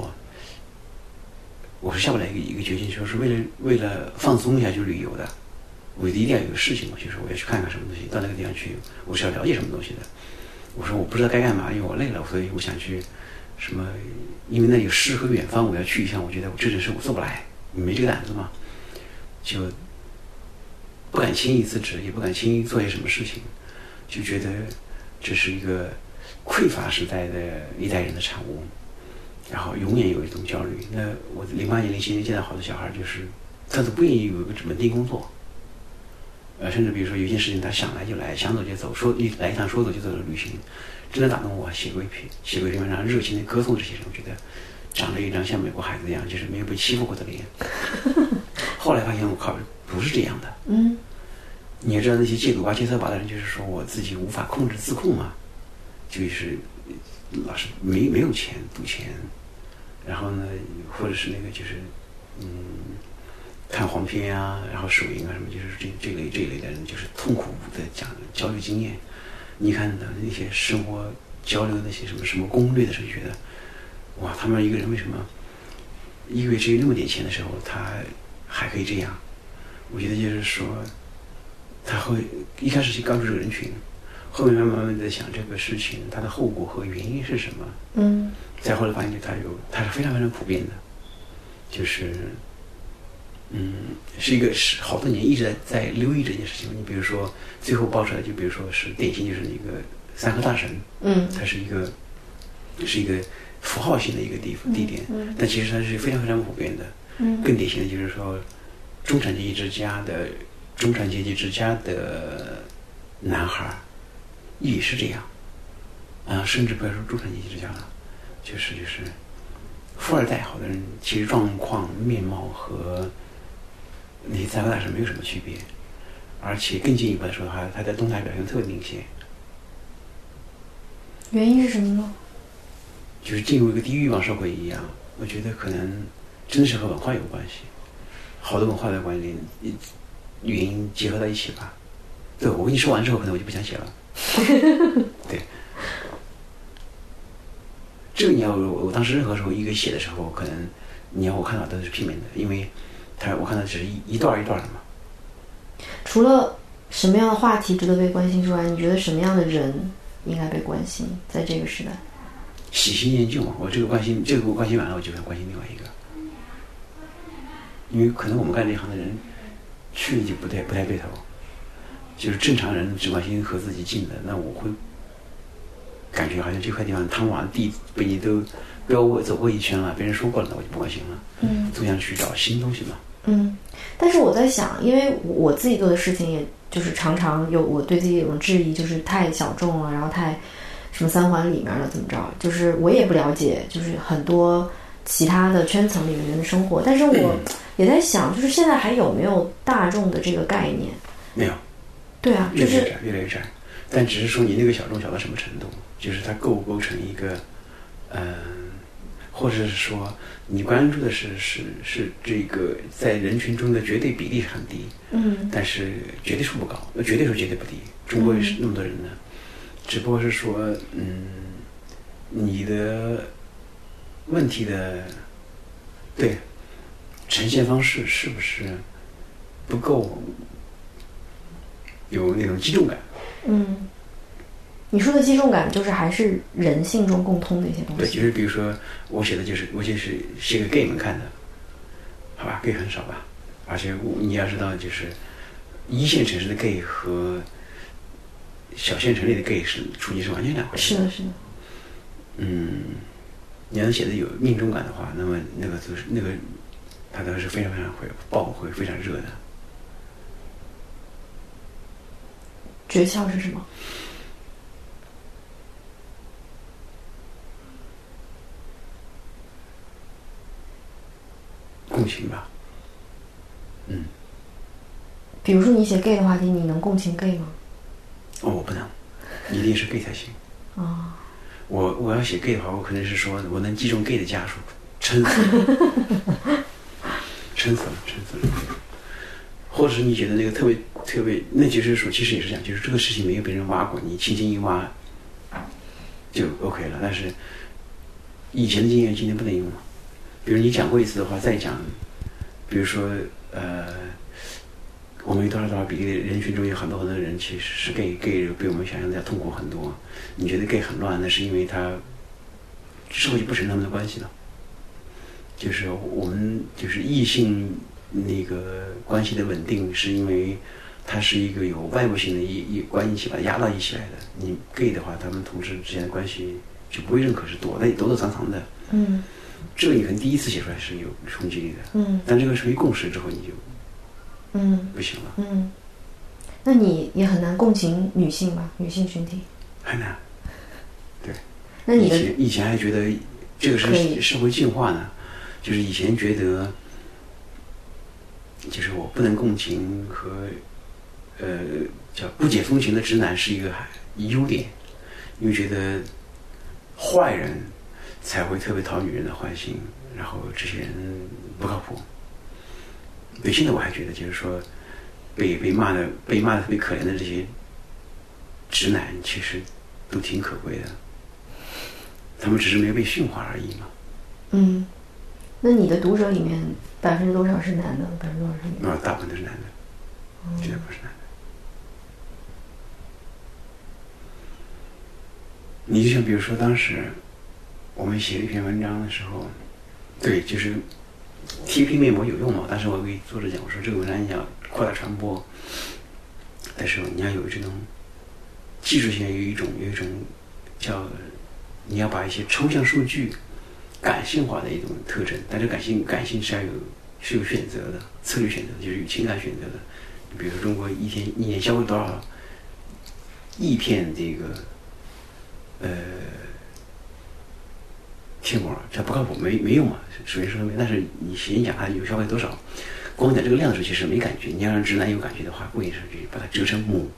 我是下不来一个决心，说是为了放松一下去旅游的，我一定要有个事情嘛，就是我要去看看什么东西，到那个地方去，我是要了解什么东西的。我说我不知道该干嘛，因为我累了，所以我想去什么，因为那有诗和远方，我要去一下。我觉得这件事我做不来，你没这个胆子嘛，就不敢轻易辞职，也不敢轻易做些什么事情，就觉得这是一个匮乏时代的一代人的产物，然后永远有一种焦虑。那我08年、07年见到好多小孩，就是他都不愿意有一个稳定工作， 甚至比如说有一件事情他想来就来，想走就走，来一趟说走就走的旅行，真的打动我。写过一篇文章，热情的歌颂这些人，我觉得长了一张像美国孩子一样，就是没有被欺负过的脸。后来发现我靠，不是这样的。你也知道那些戒赌吧、戒色吧的人，就是说我自己无法控制自控嘛，就是老是没有钱赌钱，然后呢，或者是那个就是看黄片啊，然后手淫啊什么，就是这一类的人，就是痛苦的讲交流经验。你看的那些生活交流那些什么攻略的时候，觉得哇，他们一个人为什么一个月只有那么点钱的时候，他还可以这样？我觉得就是说，他会一开始去关注这个人群，后面慢慢的想这个事情它的后果和原因是什么。再后来发现它是非常非常普遍的，就是是一个好多年一直在留意这件事情。你比如说最后爆出来，就比如说是典型就是那个三河大神，它是一个符号性的一个地点，但其实它是非常非常普遍的。更典型的就是说中产阶级之家的男孩也是这样甚至不要说中产阶级之家了，就是富二代，好多人其实状况面貌和那些三河大神没有什么区别，而且更进一步来说的话，他在动态表现特别明显。 原因是什么呢？ 就是进入一个低欲望社会一样，我觉得可能真的是和文化有关系，好多文化的关联原因结合到一起吧。对，我跟你说完之后，可能我就不想写了。对，这个你要我当时任何时候一个写的时候，可能你要我看到都是片面的，因为我看到只是一段一段的嘛。 除了什么样的话题值得被关心之外，你觉得什么样的人应该被关心？在这个时代， 喜新厌旧嘛，我这个关心完了，我就想关心另外一个。因为可能我们干这一行的人去就不太对头，就是正常人只关心和自己近的，那我会感觉好像这块地方汤瓦地被你都走过一圈了，别人说过了，那我就不关心了。总想去找新东西嘛。 但是我在想，因为我自己做的事情，也就是常常有我对自己有种质疑，就是太小众了，然后太什么三环里面了，怎么着？就是我也不了解，就是很多其他的圈层里面人的生活。但是我也在想，就是现在还有没有大众的这个概念？ 没有。 对啊，就是越来越窄。但只是说你那个小众小到什么程度，就是它构不构成一个或者是说你关注的是这个在人群中的绝对比例是很低，但是绝对数不高，绝对数绝对不低。中国也是那么多人呢，只不过是说你的问题的对呈现方式是不是不够有那种击中感？ 你说的击中感就是还是人性中共通的一些东西。 对，就是比如说我写给 gay 们看的，好吧 ，gay 很少吧，而且你要知道，就是一线城市的 gay 和小县城里的 gay 处境是完全两回事。 是的。 你要写的有命中感的话，那么那个它都是非常非常会非常热的。 诀窍是什么？ 共情吧。 比如说你写 gay 的话题，你能共情 gay 吗？ 我不能，一定是 gay 才行。我要写 gay 的话，我可能是说我能击中 gay 的家属，撑死了。或者是你觉得那个特别，那就是说，其实也是这样，就是这个事情没有被人挖过，你轻轻一挖就 OK 了。但是以前的经验今天不能用了。比如你讲过一次的话，再讲，比如说我们有多少比例的人群中有很多很多人其实是 gay 比我们想象的要痛苦很多。你觉得 gay 很乱，那是因为他社会就不承认他们的关系了。就是我们就是异性那个关系的稳定，是因为它是一个有外部性的一关系把它压到一起来的。你 gay 的话，他们同志之间的关系就不会认可，是躲藏的。这个你可能第一次写出来是有冲击力的，但这个是一共识之后，你就不行了。 那你也很难共情女性吧？女性群体很难。对。 那你的以前还觉得这个是社会进化呢，就是以前觉得，就是我不能共情和叫不解风情的直男是一个优点，因为觉得坏人才会特别讨女人的欢心，然后这些人不靠谱。对，现在我还觉得就是说被骂的特别可怜的这些直男其实都挺可贵的，他们只是没有被驯化而已嘛。 嗯，那你的读者里面%多少是男的，%多少是女的？ 大部分都是男的，绝对不是男的。你就像比如说当时我们写了一篇文章的时候，对，就是贴片面膜有用嘛？当时我给作者讲，我说这个文章你要扩大传播的时候，你要有这种技术性，有一种叫你要把一些抽象数据感性化的一种特征，但这感性是有选择的，策略选择的，就是有情感选择的。比如说中国一年消费多少亿片这个贴膜，这不靠谱，没用嘛。首先说没，但是你先讲它有消费多少，光讲这个量的时候其实没感觉。你要让直男有感觉的话，过瘾上去把它折成膜，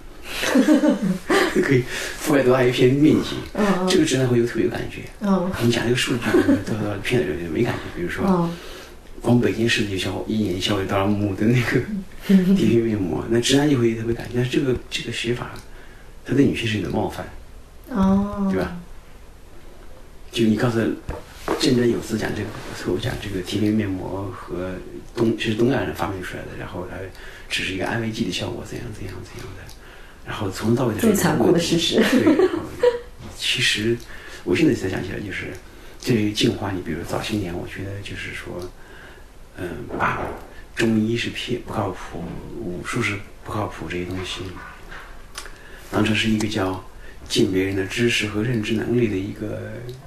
可以覆盖多大一片面积，这个直男会特别有感觉。你讲这个数据多少片的时候没感觉，比如说。光北京市就一年消费多少亩的那个贴片面膜，那直男就会特别感觉。但是这个写法，它对女性是一种冒犯，对吧？就你告诉振振有词讲这个，我讲这个贴片面膜和是东亚人发明出来的，然后它只是一个安慰剂的效果，怎样的，然后从头到尾的最残酷的事实。 对，然后其实我现在才想起来，就是这进化，你比如早些年，我觉得就是说。把中医是不靠谱，武术是不靠谱这些东西，当成是一个叫鉴别人的知识和认知能力的一个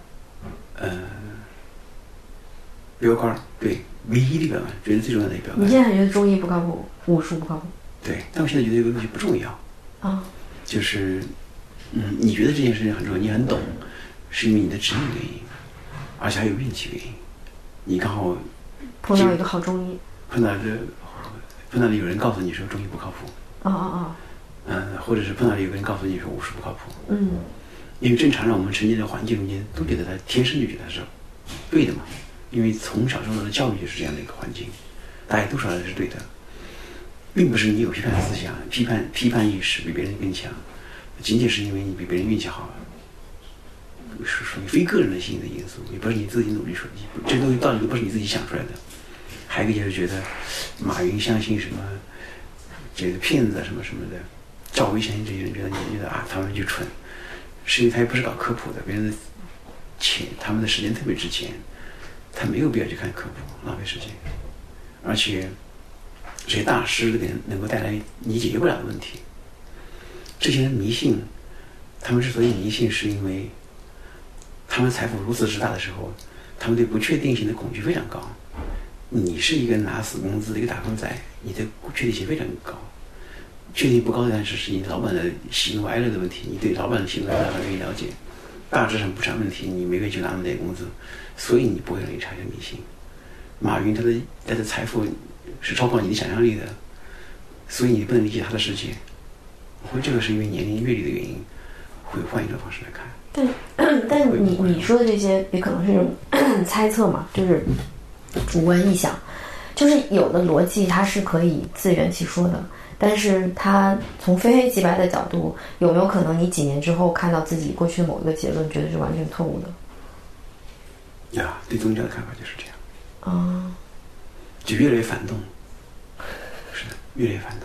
标杆，对，唯一的标杆，觉得最重要的一个标杆。 你现在觉得中医不靠谱，武术不靠谱？ 对，但我现在觉得这个东西不重要啊， 就是你觉得这件事情很重要，你很懂，是因为你的职业原因，而且还有运气原因，你刚好。 碰到一个好中医， 碰到有人告诉你说中医不靠谱，或者是碰到有个人告诉你说武术不靠谱，因为正常让我们成年的环境中间都觉得他天生就觉得是对的嘛，因为从小受到的教育就是这样的一个环境，大家都说的是对的，并不是你有批判思想、批判意识比别人更强，仅仅是因为你比别人运气好。是属于非个人的性的因素，也不是你自己努力出来的，这东西道理都不是你自己想出来的。还有一个就是觉得马云相信什么这个骗子什么什么的，赵薇相信这些人，觉得他们就蠢，是因为他也不是搞科普的，别人的钱他们的时间特别值钱，他没有必要去看科普，浪费时间。而且这些大师能够带来你解决不了的问题。这些人迷信，他们之所以迷信，是因为他们财富如此之大的时候，他们对不确定性的恐惧非常高。你是一个拿死工资的一个打工仔，你的不确定性非常高。确定不高的但是你老板的喜怒哀乐的问题，你对老板的喜怒哀乐很愿意了解。大致上不成问题，你每个月就拿那么点工资，所以你不会容易产生迷信。马云他的财富是超过你的想象力的，所以你不能理解他的世界。我会这个是因为年龄阅历的原因，会换一种方式来看。 但你说的这些也可能是一种猜测嘛，就是主观臆想，就是有的逻辑它是可以自圆其说的，但是它从非黑即白的角度，有没有可能你几年之后看到自己过去的某一个结论，觉得是完全错误的？ 呀，对宗教的看法就是这样。就越来越反动，是的，越来越反动。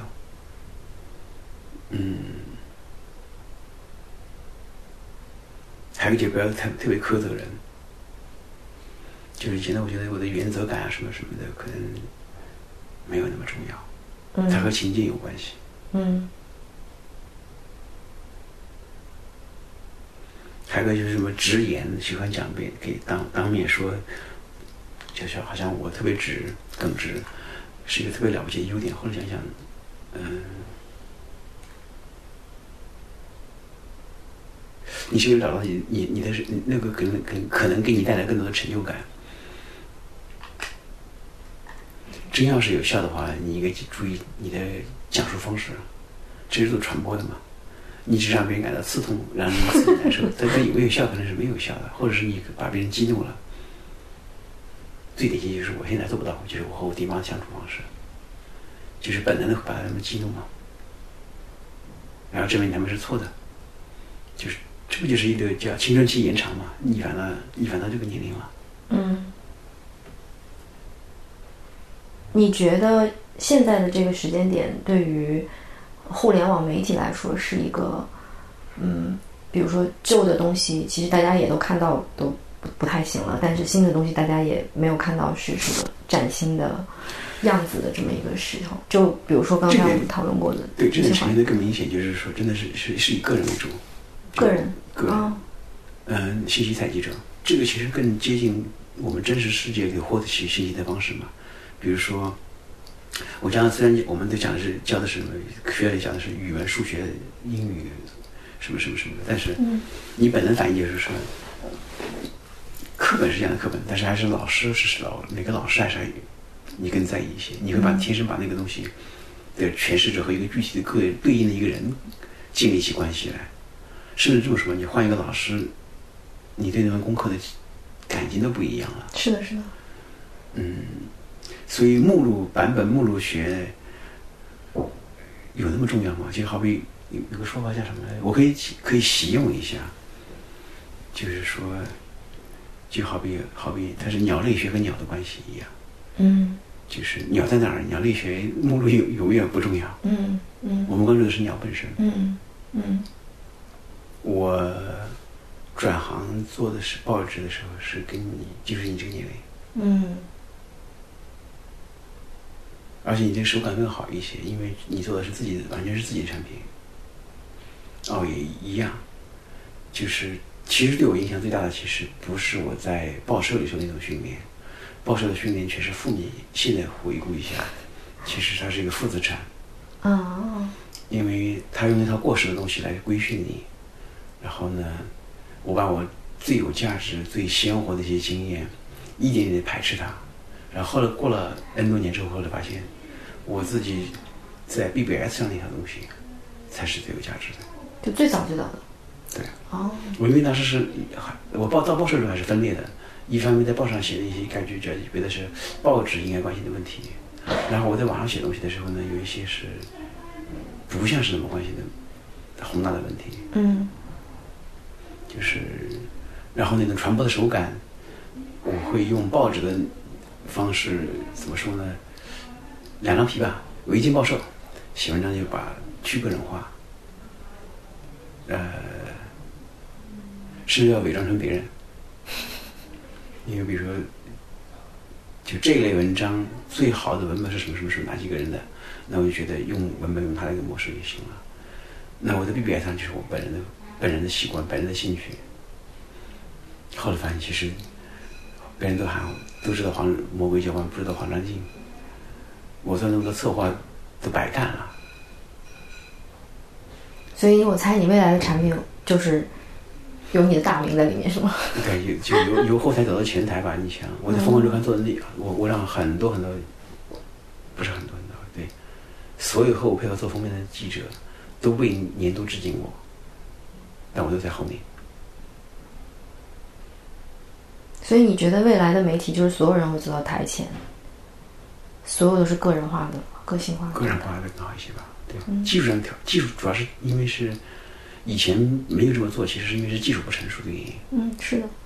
还有一点不要特别苛责人，就是以前我觉得我的原则感啊什么什么的可能没有那么重要，它和情境有关系。还有一个就是什么直言，喜欢讲给当面说，就是好像我特别耿直，是一个特别了不起的优点。后来想想， 你是为了找到你的那个可能给你带来更多的成就感。真要是有效的话，你应该注意你的讲述方式，这是做传播的嘛。你只让别人感到刺痛，让人自己难受，但有没有效可能是没有效的，或者是你把别人激怒了。最典型就是我现在做不到，就是我和我爹妈的相处方式，就是本能的把他们激怒嘛，然后证明他们是错的，就是这不就是一个叫青春期延长嘛，逆反到这个年龄了。 你觉得现在的这个时间点对于互联网媒体来说是一个比如说旧的东西其实大家也都看到都不太行了，但是新的东西大家也没有看到是什么崭新的样子的这么一个时候，就比如说刚才我们讨论过的对这个呈现的更明显，就是说真的是以个人为主， 个人信息采集者，这个其实更接近我们真实世界给获得信息的方式嘛。比如说我虽然我们都教的是学里讲的是语文、数学、英语什么什么什么的，但是你本能反应就是说课本是这样的课本，但是还是老师每个老师还是你更在意一些，你会天生把那个东西的诠释者和一个具体的对应的一个人建立起关系来，甚至这么说，你换一个老师，你对那门功课的感情都不一样了。 是的，是的。 所以版本目录学有那么重要吗？就好比有个说法叫什么来，我可以习用一下，就是说，就好比它是鸟类学跟鸟的关系一样。就是鸟在哪儿，鸟类学目录永远不重要。我们关注的是鸟本身。我转行做的是报纸的时候，是跟就是你这个年龄。而且你这个手感更好一些，因为你做的是完全是自己的产品。也一样，就是其实对我影响最大的，其实不是我在报社里受那种训练，报社的训练全是负面。现在回顾一下，其实它是一个负资产。因为他用那套过时的东西来规训你，然后呢，我把我最有价值、最鲜活的一些经验，一点点排斥它。然后后来过了 N 多年之后，后来发现我自己在 BBS 上那套东西才是最有价值的， 就最早的。 对。我因为当时是我到报社的时候还是分裂的，一方面在报上写的一些感觉觉得是报纸应该关心的问题，然后我在网上写东西的时候呢，有一些是不像是那么关心的宏大的问题。就是然后那种传播的手感，我会用报纸的方式，怎么说呢，两张皮吧，围巾报社，写文章就把去个人化，甚至要伪装成别人。因为比如说就这类文章最好的文本是什么哪几个人的，那我就觉得用文本用他那个模式就行了。那我的 BBS 上就是我本人的习惯，本人的兴趣。后来发现其实别人都知道魔鬼交换，不知道黄章进。我做那么多策划都白干了。 所以我猜你未来的产品就是有你的大名在里面，是吗？ 对，就由后台走到前台吧。你想，我在凤凰周刊做的我让很多，不是很多，对，所有和我配合做封面的记者都为年度致敬我，但我都在后面。 所以你觉得未来的媒体就是所有人会走到台前，所有都是个人化的、个性化的、 个人化的更好一些吧？对，技术主要是因为是以前没有这么做，其实是因为是技术不成熟的原因。 是的。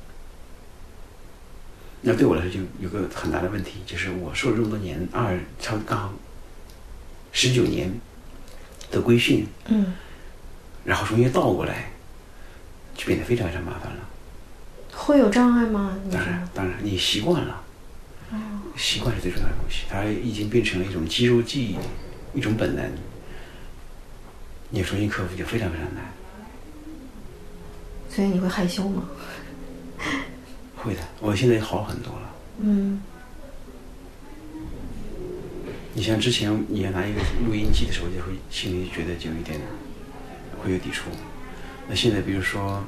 那对我来说就有个很大的问题，就是我受了这么多年刚好19年的规训，然后重新倒过来，就变得非常非常麻烦了。 会有障碍吗？ 当然，你习惯了，习惯是最重要的东西，它已经变成了一种肌肉记忆，一种本能，你要重新克服就非常非常难。 所以你会害羞吗？ 会的，我现在好很多了。你像之前你要拿一个录音机的时候，就会心里觉得就有点会有抵触。 那现在比如说，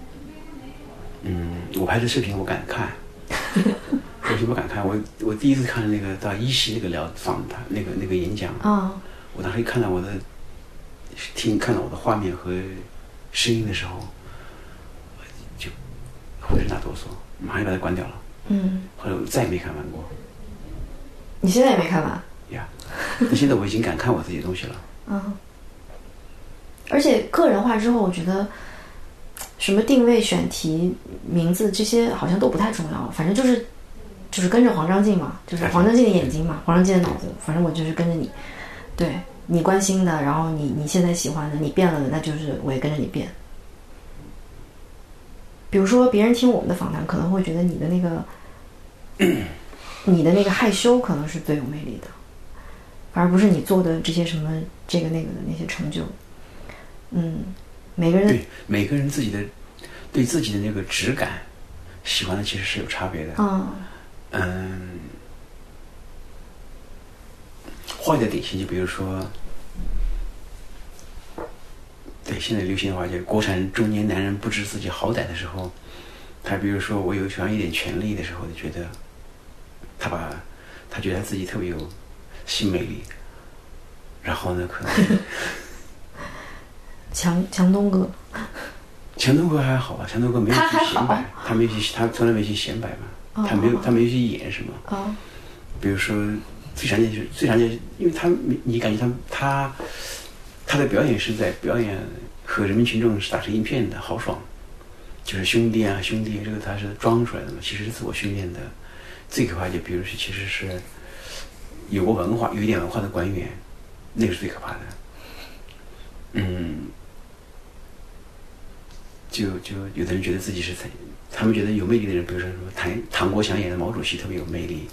我拍的视频我敢看，为什么敢看？我第一次看那个到一席那个访谈那个演讲啊，我当时一看到看到我的画面和声音的时候，就浑身打哆嗦，马上就把它关掉了。后来我再也没看完过。 你现在也没看完？ 呀，那现在我已经敢看我自己的东西了。 而且个人化之后，我觉得什么定位、选题、名字这些好像都不太重要了，反正就是跟着黄章进嘛，就是黄章进的眼睛嘛，黄章进的脑子，反正我就是跟着你，对你关心的，然后你现在喜欢的，你变了，那就是我也跟着你变。比如说别人听我们的访谈可能会觉得你的那个害羞可能是最有魅力的，而不是你做的这些什么这个那个的那些成就。每个人对自己的那个质感喜欢的其实是有差别的。画一个典型，就比如说，对现在流行的话，就国产中年男人不知自己好歹的时候，他比如说我有喜欢一点权利的时候，就觉得他觉得他自己特别有性魅力，然后呢，可能强东哥还好吧，强东哥没有去显摆，他从来没去显摆嘛，他没有去演什么。比如说最常见，因为你感觉他的表演是在表演和人民群众是打成一片的，豪爽，就是兄弟，这个他是装出来的嘛，其实是自我训练的。最可怕就比如说其实是有过文化、有一点文化的官员，那个是最可怕的。就有的人觉得自己是他们觉得有魅力的人，比如说什么唐国强演的毛主席特别有魅力。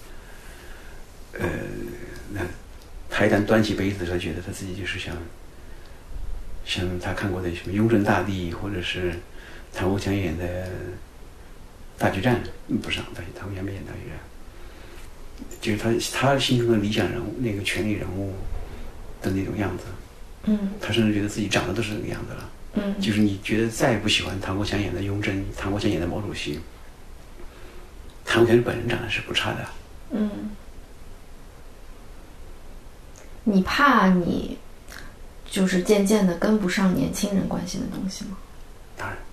那他一旦端起杯子的时候，觉得他自己就是像他看过的什么雍正大帝，或者是唐国强演的大决战，不是唐国强没演大决战，就是他心中的理想人物，那个权力人物的那种样子。他甚至觉得自己长得都是那个样子了。就是你觉得再不喜欢唐国强演的雍正，唐国强演的毛主席，唐国强本人长得是不差的。 你怕你就是渐渐的跟不上年轻人关心的东西吗？ 当然，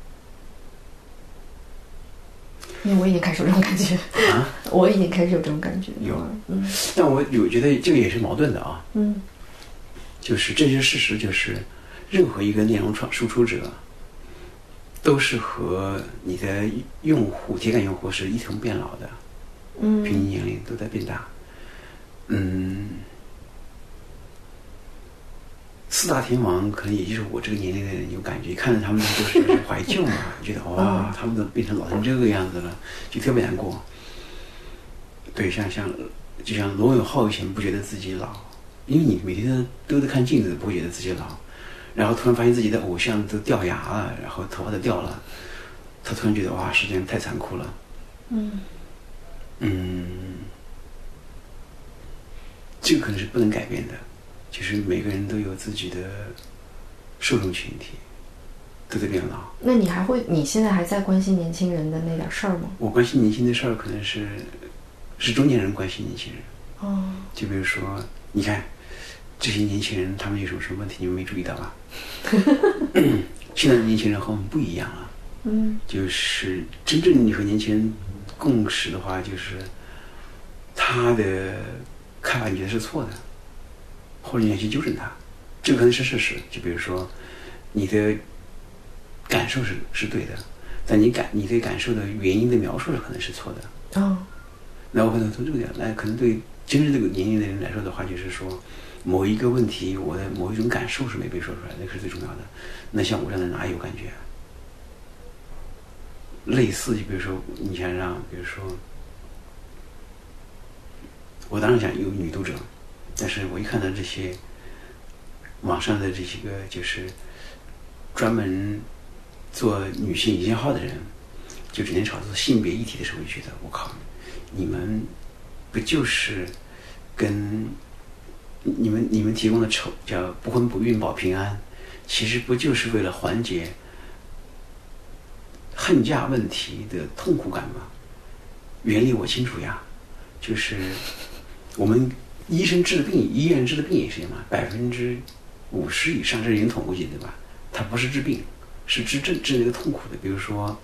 因为我已经开始有这种感觉啊，我已经开始有这种感觉。 有，但我觉得这个也是矛盾的啊。就是这些事实，就是任何一个内容输出者，都是和你的铁杆用户是一同变老的。平均年龄都在变大。四大天王可能也就是我这个年龄的人有感觉，看着他们就是怀旧嘛，觉得哇，他们都变成老成这个样子了，就特别难过。对，就像罗永浩以前不觉得自己老，因为你每天都在看镜子，不会觉得自己老，然后突然发现自己的偶像都掉牙了，然后头发都掉了，他突然觉得哇，时间太残酷了。这个可能是不能改变的。就是每个人都有自己的受众群体，都在变老。 那你现在还在关心年轻人的那点事儿吗？ 我关心年轻的事儿，可能是中年人关心年轻人。就比如说，你看这些年轻人，他们有什么问题，你们没注意到吧？现在的年轻人和我们不一样了。就是真正你和年轻人共识的话，就是他的看法你觉得是错的。或者你要去纠正它，这个可能是事实。就比如说，你的感受是对的，但你对感受的原因的描述可能是错的。那我可能从这个点，那可能对真正这个年龄的人来说的话，就是说某一个问题，我的某一种感受是没被说出来，那个是最重要的。那像我这样的哪有感觉？类似，就比如说你想让，比如说，我当然想有女读者。但是我一看到这些网上的这些个就是专门做女性营销号的人，就整天炒作性别议题的时候，我就觉得我靠，你们不就是跟你们提供的叫不婚不孕保平安，其实不就是为了缓解恨嫁问题的痛苦感吗？原理我清楚呀，就是我们医生治的病，医院治的病也是一样嘛，50%以上，这是人统计对吧？它不是治病，是治那个痛苦的。比如说，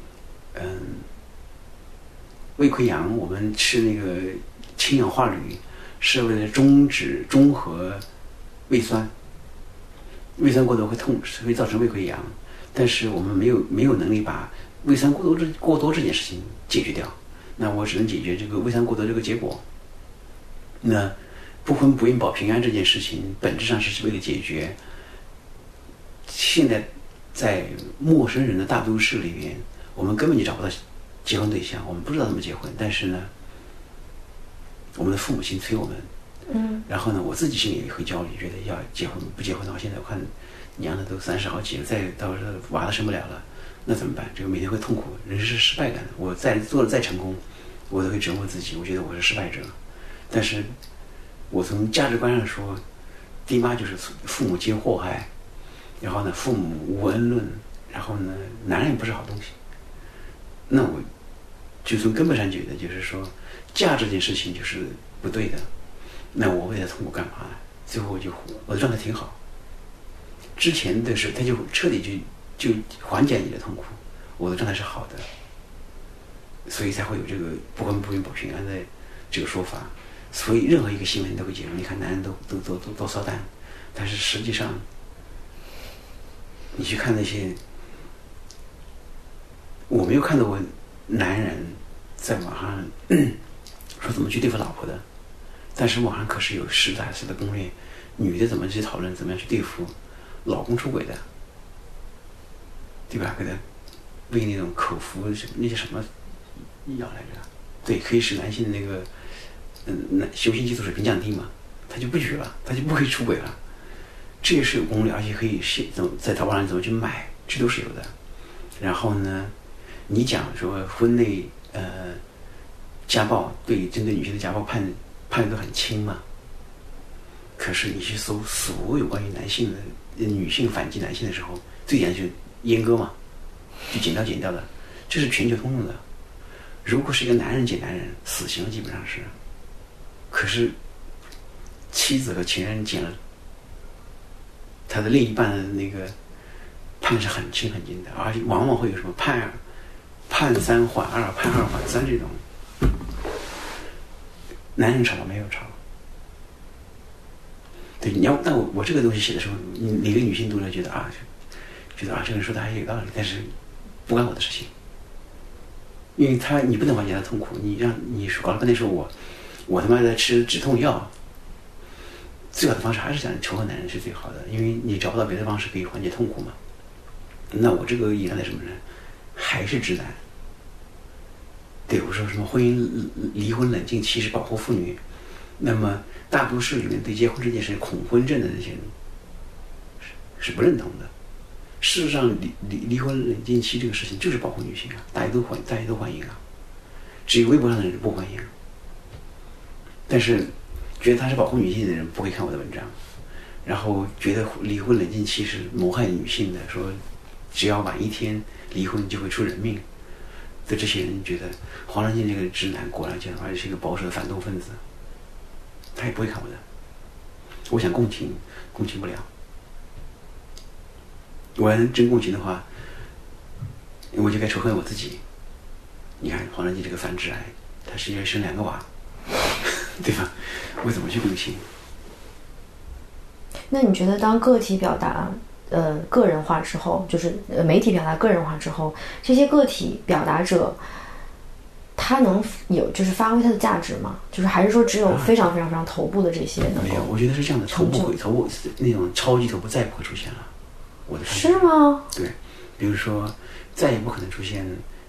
胃溃疡，我们吃那个氢氧化铝是为了中和胃酸，胃酸过多会造成胃溃疡，但是我们没有能力把胃酸过多这件事情解决掉。那我只能解决这个胃酸过多这个结果。那不婚不孕保平安这件事情，本质上是为了解决现在在陌生人的大都市里面，我们根本就找不到结婚对象，我们不知道怎么结婚。但是呢，我们的父母亲催我们，然后呢，我自己心里也会焦虑，觉得要结婚不结婚的话，现在我看娘的都30好几了，再到时候娃都生不了了，那怎么办？这个每天会痛苦，人是失败感的。我做的再成功，我都会折磨自己，我觉得我是失败者。但是我从价值观上说，爹妈就是父母皆祸害，然后呢，父母无恩论，然后呢，男人也不是好东西。那我就从根本上觉得，就是说，嫁这件事情就是不对的。那我为了痛苦干嘛呢？最后我的状态挺好。之前的时候，他就彻底就缓解你的痛苦，我的状态是好的，所以才会有这个不婚不孕保平安的这个说法。所以任何一个新闻都会解释，你看男人都骚蛋，但是实际上，你去看那些，我没有看到过男人在网上说怎么去对付老婆的，但是网上可是有实打实的攻略，女的怎么去讨论怎么样去对付老公出轨的，对吧？给他喂那种口服那些什么药来着？对，可以使男性的那个雄性激素水平降低嘛，他就不举了，他就不会出轨了。这也是有攻略，而且可以在淘宝上怎么去买，这都是有的。然后呢，你讲说婚内家暴，针对女性的家暴判的都很轻嘛。可是你去搜所有关于女性反击男性的时候，最简单就是阉割嘛，就剪掉的，这是全球通用的。如果是一个男人剪男人，死刑基本上是。可是妻子和情人剪了他的另一半的那个判的是很轻很轻的，而且往往会有什么判3缓2，判2缓3这种。男人吵吗？没有吵。对，但我这个东西写的时候，哪个女性读者觉得这个人说的还有道理，但是不关我的事情，因为你不能缓解他的痛苦，你搞了半天说我他妈在吃止痛药，最好的方式还是想仇恨男人是最好的，因为你找不到别的方式可以缓解痛苦嘛。那我这个隐藏在什么呢？还是直男。对，我说什么离婚冷静期是保护妇女，那么大都市里面对结婚这件事恐婚症的那些人是不认同的。事实上，离婚冷静期这个事情就是保护女性啊，大家都欢迎啊，只有微博上的人不欢迎。但是觉得他是保护女性的人不会看我的文章，然后觉得离婚冷静期是谋害女性的，说只要晚1天离婚就会出人命的这些人，觉得黄良进这个直男果然而且是一个保守的反动分子，他也不会看我的。我想共情不了。我要真共情的话，我就该仇恨我自己。你看黄良进这个反致癌，他是要生2个娃，对吧？我怎么去共情？ 那你觉得当个体表达个人化之后，就是媒体表达个人化之后，这些个体表达者他能有就是发挥他的价值吗？就是还是说只有非常非常非常头部的这些能够？ 没有，我觉得是这样的，头部那种超级头部再也不会出现了。我的看法是吗？ 对，比如说再也不可能出现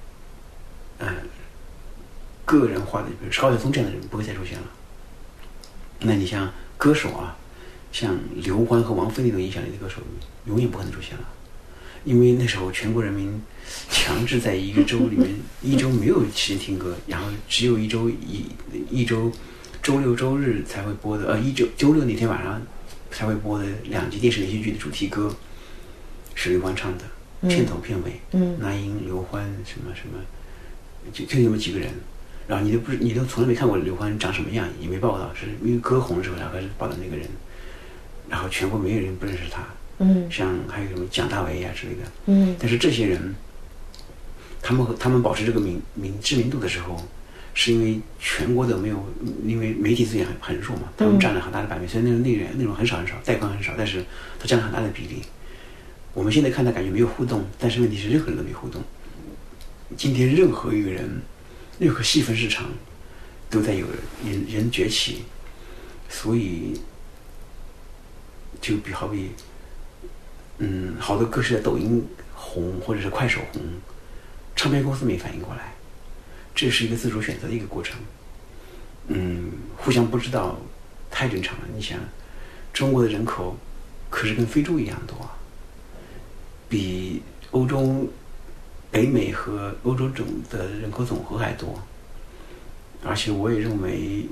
个人化的，比如高晓松这样的人不会再出现了。那你像歌手啊，像刘欢和王菲那种影响力的歌手，永远不可能出现了，因为那时候全国人民强制在一个州里面一周没有时间听歌，然后只有一周周六周日才会播的周六那天晚上才会播的2集电视连续剧的主题歌是刘欢唱的， 片头片尾，那英、刘欢什么什么，就那么几个人，然后你都从来没看过刘欢长什么样，也没报道，是因为歌红的时候才开始报道那个人，然后全国没有人不认识他，像还有什么蒋大为呀之类的，但是这些人，他们保持这个知名度的时候，是因为全国的没有，因为媒体资源很弱嘛，他们占了很大的版面，虽然内容很少，带宽很少，但是它占了很大的比例。我们现在看他感觉没有互动，但是问题是任何人都没互动。今天任何一个人，任何细分市场，都在有人崛起，所以就好比，好多歌是在抖音红或者是快手红，唱片公司没反应过来，这是一个自主选择的一个过程。互相不知道太正常了。你想，中国的人口可是跟非洲一样多，比欧洲、北美和欧洲总的人口总和还多。而且我也认为，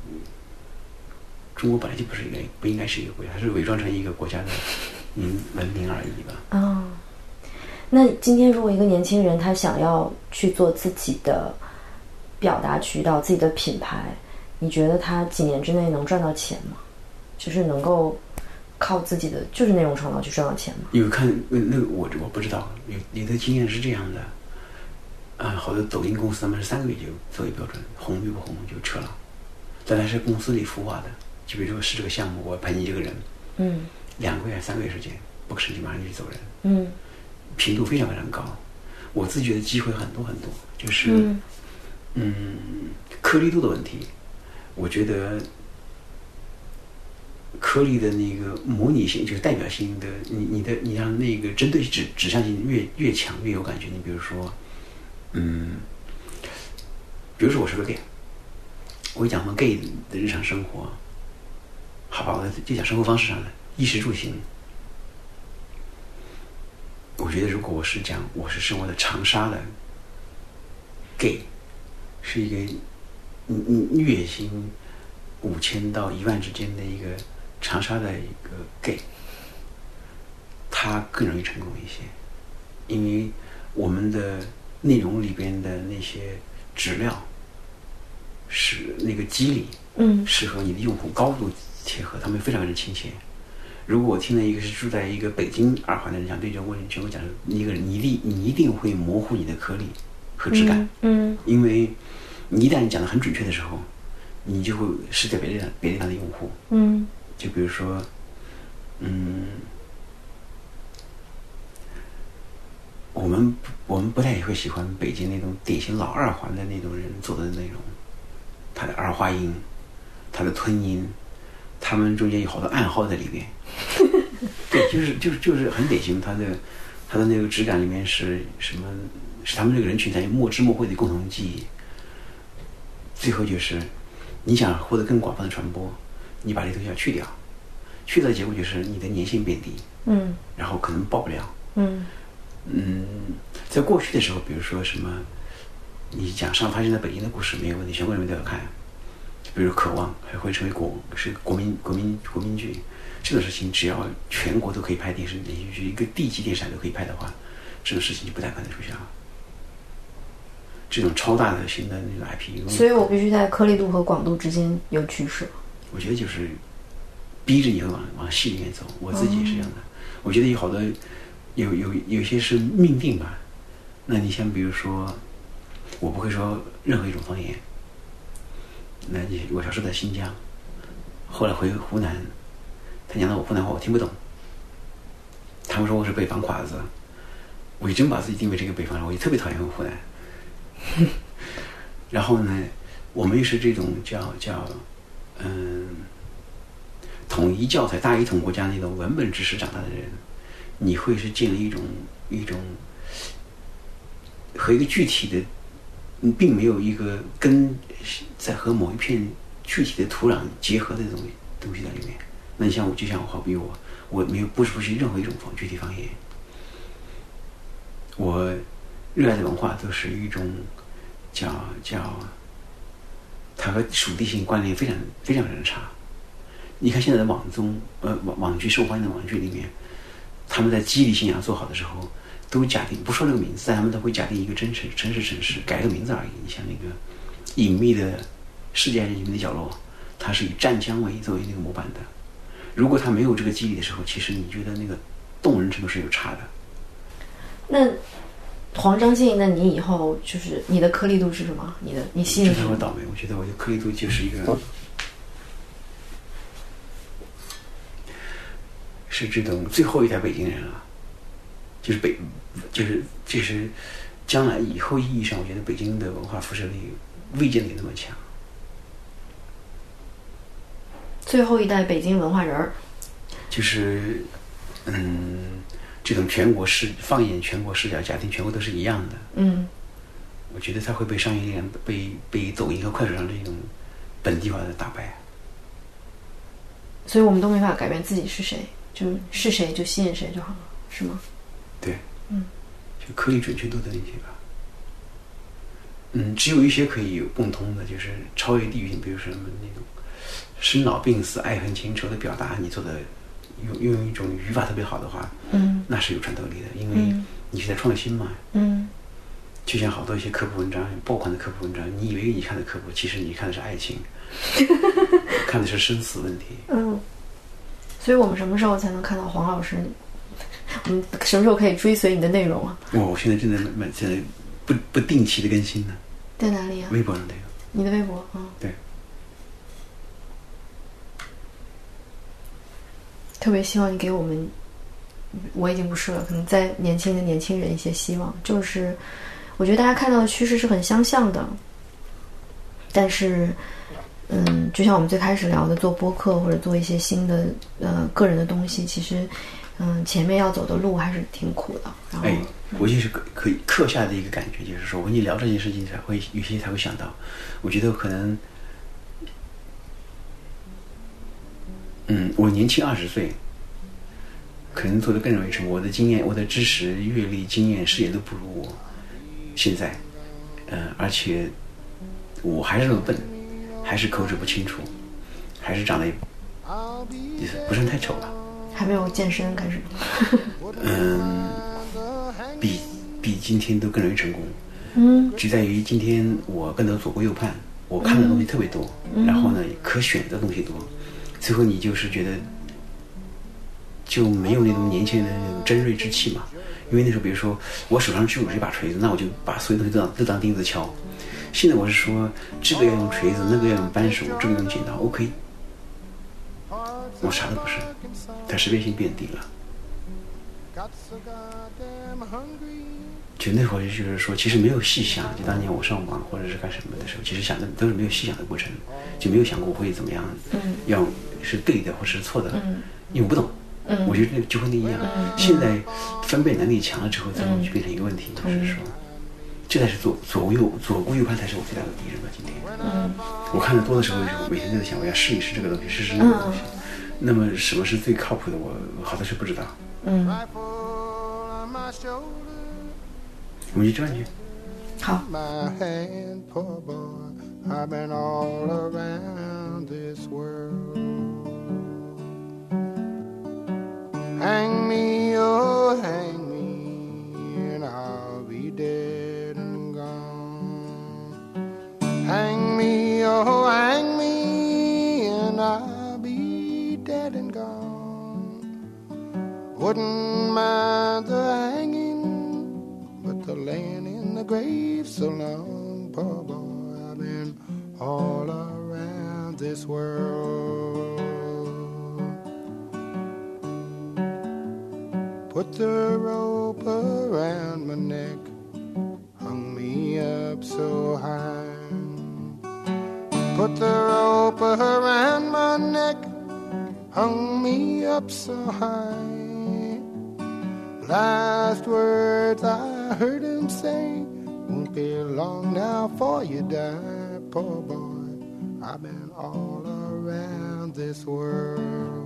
中国本来就不应该是一个国家，它是伪装成一个国家的文明而已吧。 那今天如果一个年轻人他想要去做自己的表达渠道、自己的品牌，你觉得他几年之内能赚到钱吗？就是能够靠自己的就是内容创造去赚到钱吗？ 有看那个我不知道，有的经验是这样的，好多抖音公司他们是3个月就作为标准，红与不红就撤了，但它是公司里孵化的，就比如说是这个项目，我陪你这个人，2个月3个月时间不成就马上就走人，频度非常非常高。我自己觉得机会很多很多，就是颗粒度的问题，我觉得颗粒的那个模拟性就是代表性的，你让那个针对指向性越强越有感觉。你比如说我是个 gay， 我讲我们 gay 的日常生活，好吧，我就讲生活方式上的衣食住行。我觉得如果我是生活在长沙的 gay， 是一个月薪5000到1万之间的一个长沙的一个 gay， 他更容易成功一些，因为我们的内容里边的那些质料是那个机理，适合你的用户高度贴合，他们非常的亲切。如果我听了一个是住在一个北京2环的人讲，对全国讲一个人，你一定会模糊你的颗粒和质感，因为你一旦讲得很准确的时候，你就会失掉别的地方的用户，就比如说，我们不太会喜欢北京那种典型老2环的那种人做的内容，他的儿化音，他的吞音，他们中间有好多暗号在里边。对，就是很典型，他的那个质感里面是什么？是他们这个人群才有莫知莫会的共同记忆。最后就是你想获得更广泛的传播，你把这东西要去掉，去掉的结果就是你的粘性变低，然后可能爆不了，在过去的时候，比如说什么，你讲发生在北京的故事没有问题，全国人民都要看，比如《渴望》还会成为国民剧，这种事情只要全国都可以拍电视连续剧，一个地级电视台都可以拍的话，这种事情就不太可能出现了。这种超大的新的那种 IP， 所以我必须在颗粒度和广度之间有取舍。 我觉得就是逼着你往戏里面走，我自己也是这样的。我觉得有好多有些是命定吧。那你像比如说，我不会说任何一种方言。那我小时候在新疆，后来回湖南，他讲到我湖南话我听不懂，他们说我是北方侉子，我就真把自己定位这个北方人，我就特别讨厌湖南。然后呢，我们又是这种叫统一教材大一统国家那种文本知识长大的人，你会是建立一种和一个具体的，并没有一个根在和某一片具体的土壤结合的这种东西在里面。那你像我，就像好比我没有不熟悉任何一种具体方言，我热爱的文化都是一种叫它和属地性关联非常非常非常差。你看现在的网剧受欢迎的网剧里面，他们在激励性要做好的时候， 都假定不说这个名字，但他们都会假定一个城市，改个名字而已。你像那个隐秘的世界隐秘的角落，它是以湛江作为那个模板的。如果它没有这个记忆的时候，其实你觉得那个动人程度是有差的。 那黄章进，那你以后就是你的颗粒度是什么？你心里这是我倒霉，我觉得我的颗粒度就是一个，是这种最后一代北京人了，就是将来以后意义上，我觉得北京的文化辐射力未见得那么强。 最后一代北京文化人儿，就是这种放眼全国视角，假定全国都是一样的。我觉得它会被商业力量、被抖音和快手上这种本地化的打败。 所以我们都没法改变自己是谁，就是谁就吸引谁就好了，是吗？ 对，就颗粒准确度的那些吧。只有一些可以有共通的，就是超越地域性，比如说什么那种生老病死、爱恨情仇的表达，你做的用一种语法特别好的话，那是有穿透力的，因为你是在创新嘛。就像好多一些科普文章，爆款的科普文章，你以为你看的科普，其实你看的是爱情，看的是生死问题。 所以我们什么时候才能看到黄老师？我们什么时候可以追随你的内容啊？ 我现在正在现在不定期的更新呢。 在哪里啊？ 微博上都有。 你的微博对。 特别希望你给我们，我已经不是了，可能在年轻人一些希望。就是我觉得大家看到的趋势是很相像的，但是就像我们最开始聊的，做播客或者做一些新的个人的东西，其实前面要走的路还是挺苦的。然后我就是可以刻下的一个感觉，就是说我跟你聊这件事情有些才会想到，我觉得可能我年轻20岁，可能做得更容易成功。我的经验、我的知识、阅历、经验、视野都不如我现在，而且我还是那么笨，还是口齿不清楚，还是长得不是太丑了， 还没有健身开始。 比今天都更容易成功。只在于今天我更多左顾右盼，我看的东西特别多，然后呢，可选的东西多。最后你就是觉得就没有那种年轻人的那种尖锐之气嘛。因为那时候比如说我手上只有一把锤子，那我就把所有东西都当钉子敲。现在我是说这个要用锤子，那个要用扳手，这个用剪刀 OK， 我啥都不是，它识别性变低了。就那会儿就是说其实没有细想，就当年我上网或者是干什么的时候，其实想的都是没有细想的过程，就没有想过我会怎么样，要是对的或者是错的，因为我不懂。我觉得那个就和那一样，现在分辨能力强了之后，最后就变成一个问题，就是说这才是左顾右盼才是我最大的敌人吧。今天我看的多的时候，每天都在想我要试一试这个东西，试试那个东西。那么什么是最靠谱的，我好多是不知道。我们就这样去。 好。 Hang me, oh, hang me, and I'll be dead and gone. Hang me, oh, hang me, and I'll be dead and gone. Wouldn't mind the hanging, but the laying in the grave so long. Poor boy, I've been all around this world. Put the rope around my neck, hung me up so high. Put the rope around my neck, hung me up so high. Last words I heard him say, won't be long now before you die. Poor boy, I've been all around this world.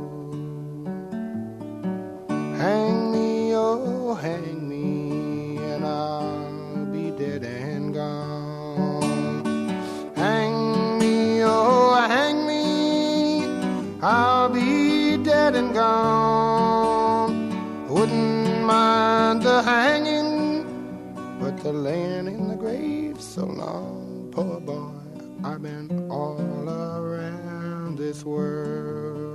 Hang me, oh, hang me, and I'll be dead and gone. Hang me, oh, hang me, I'll be dead and gone. Wouldn't mind the the hanging, but the laying in the grave so long. Poor boy, I've been all around this world.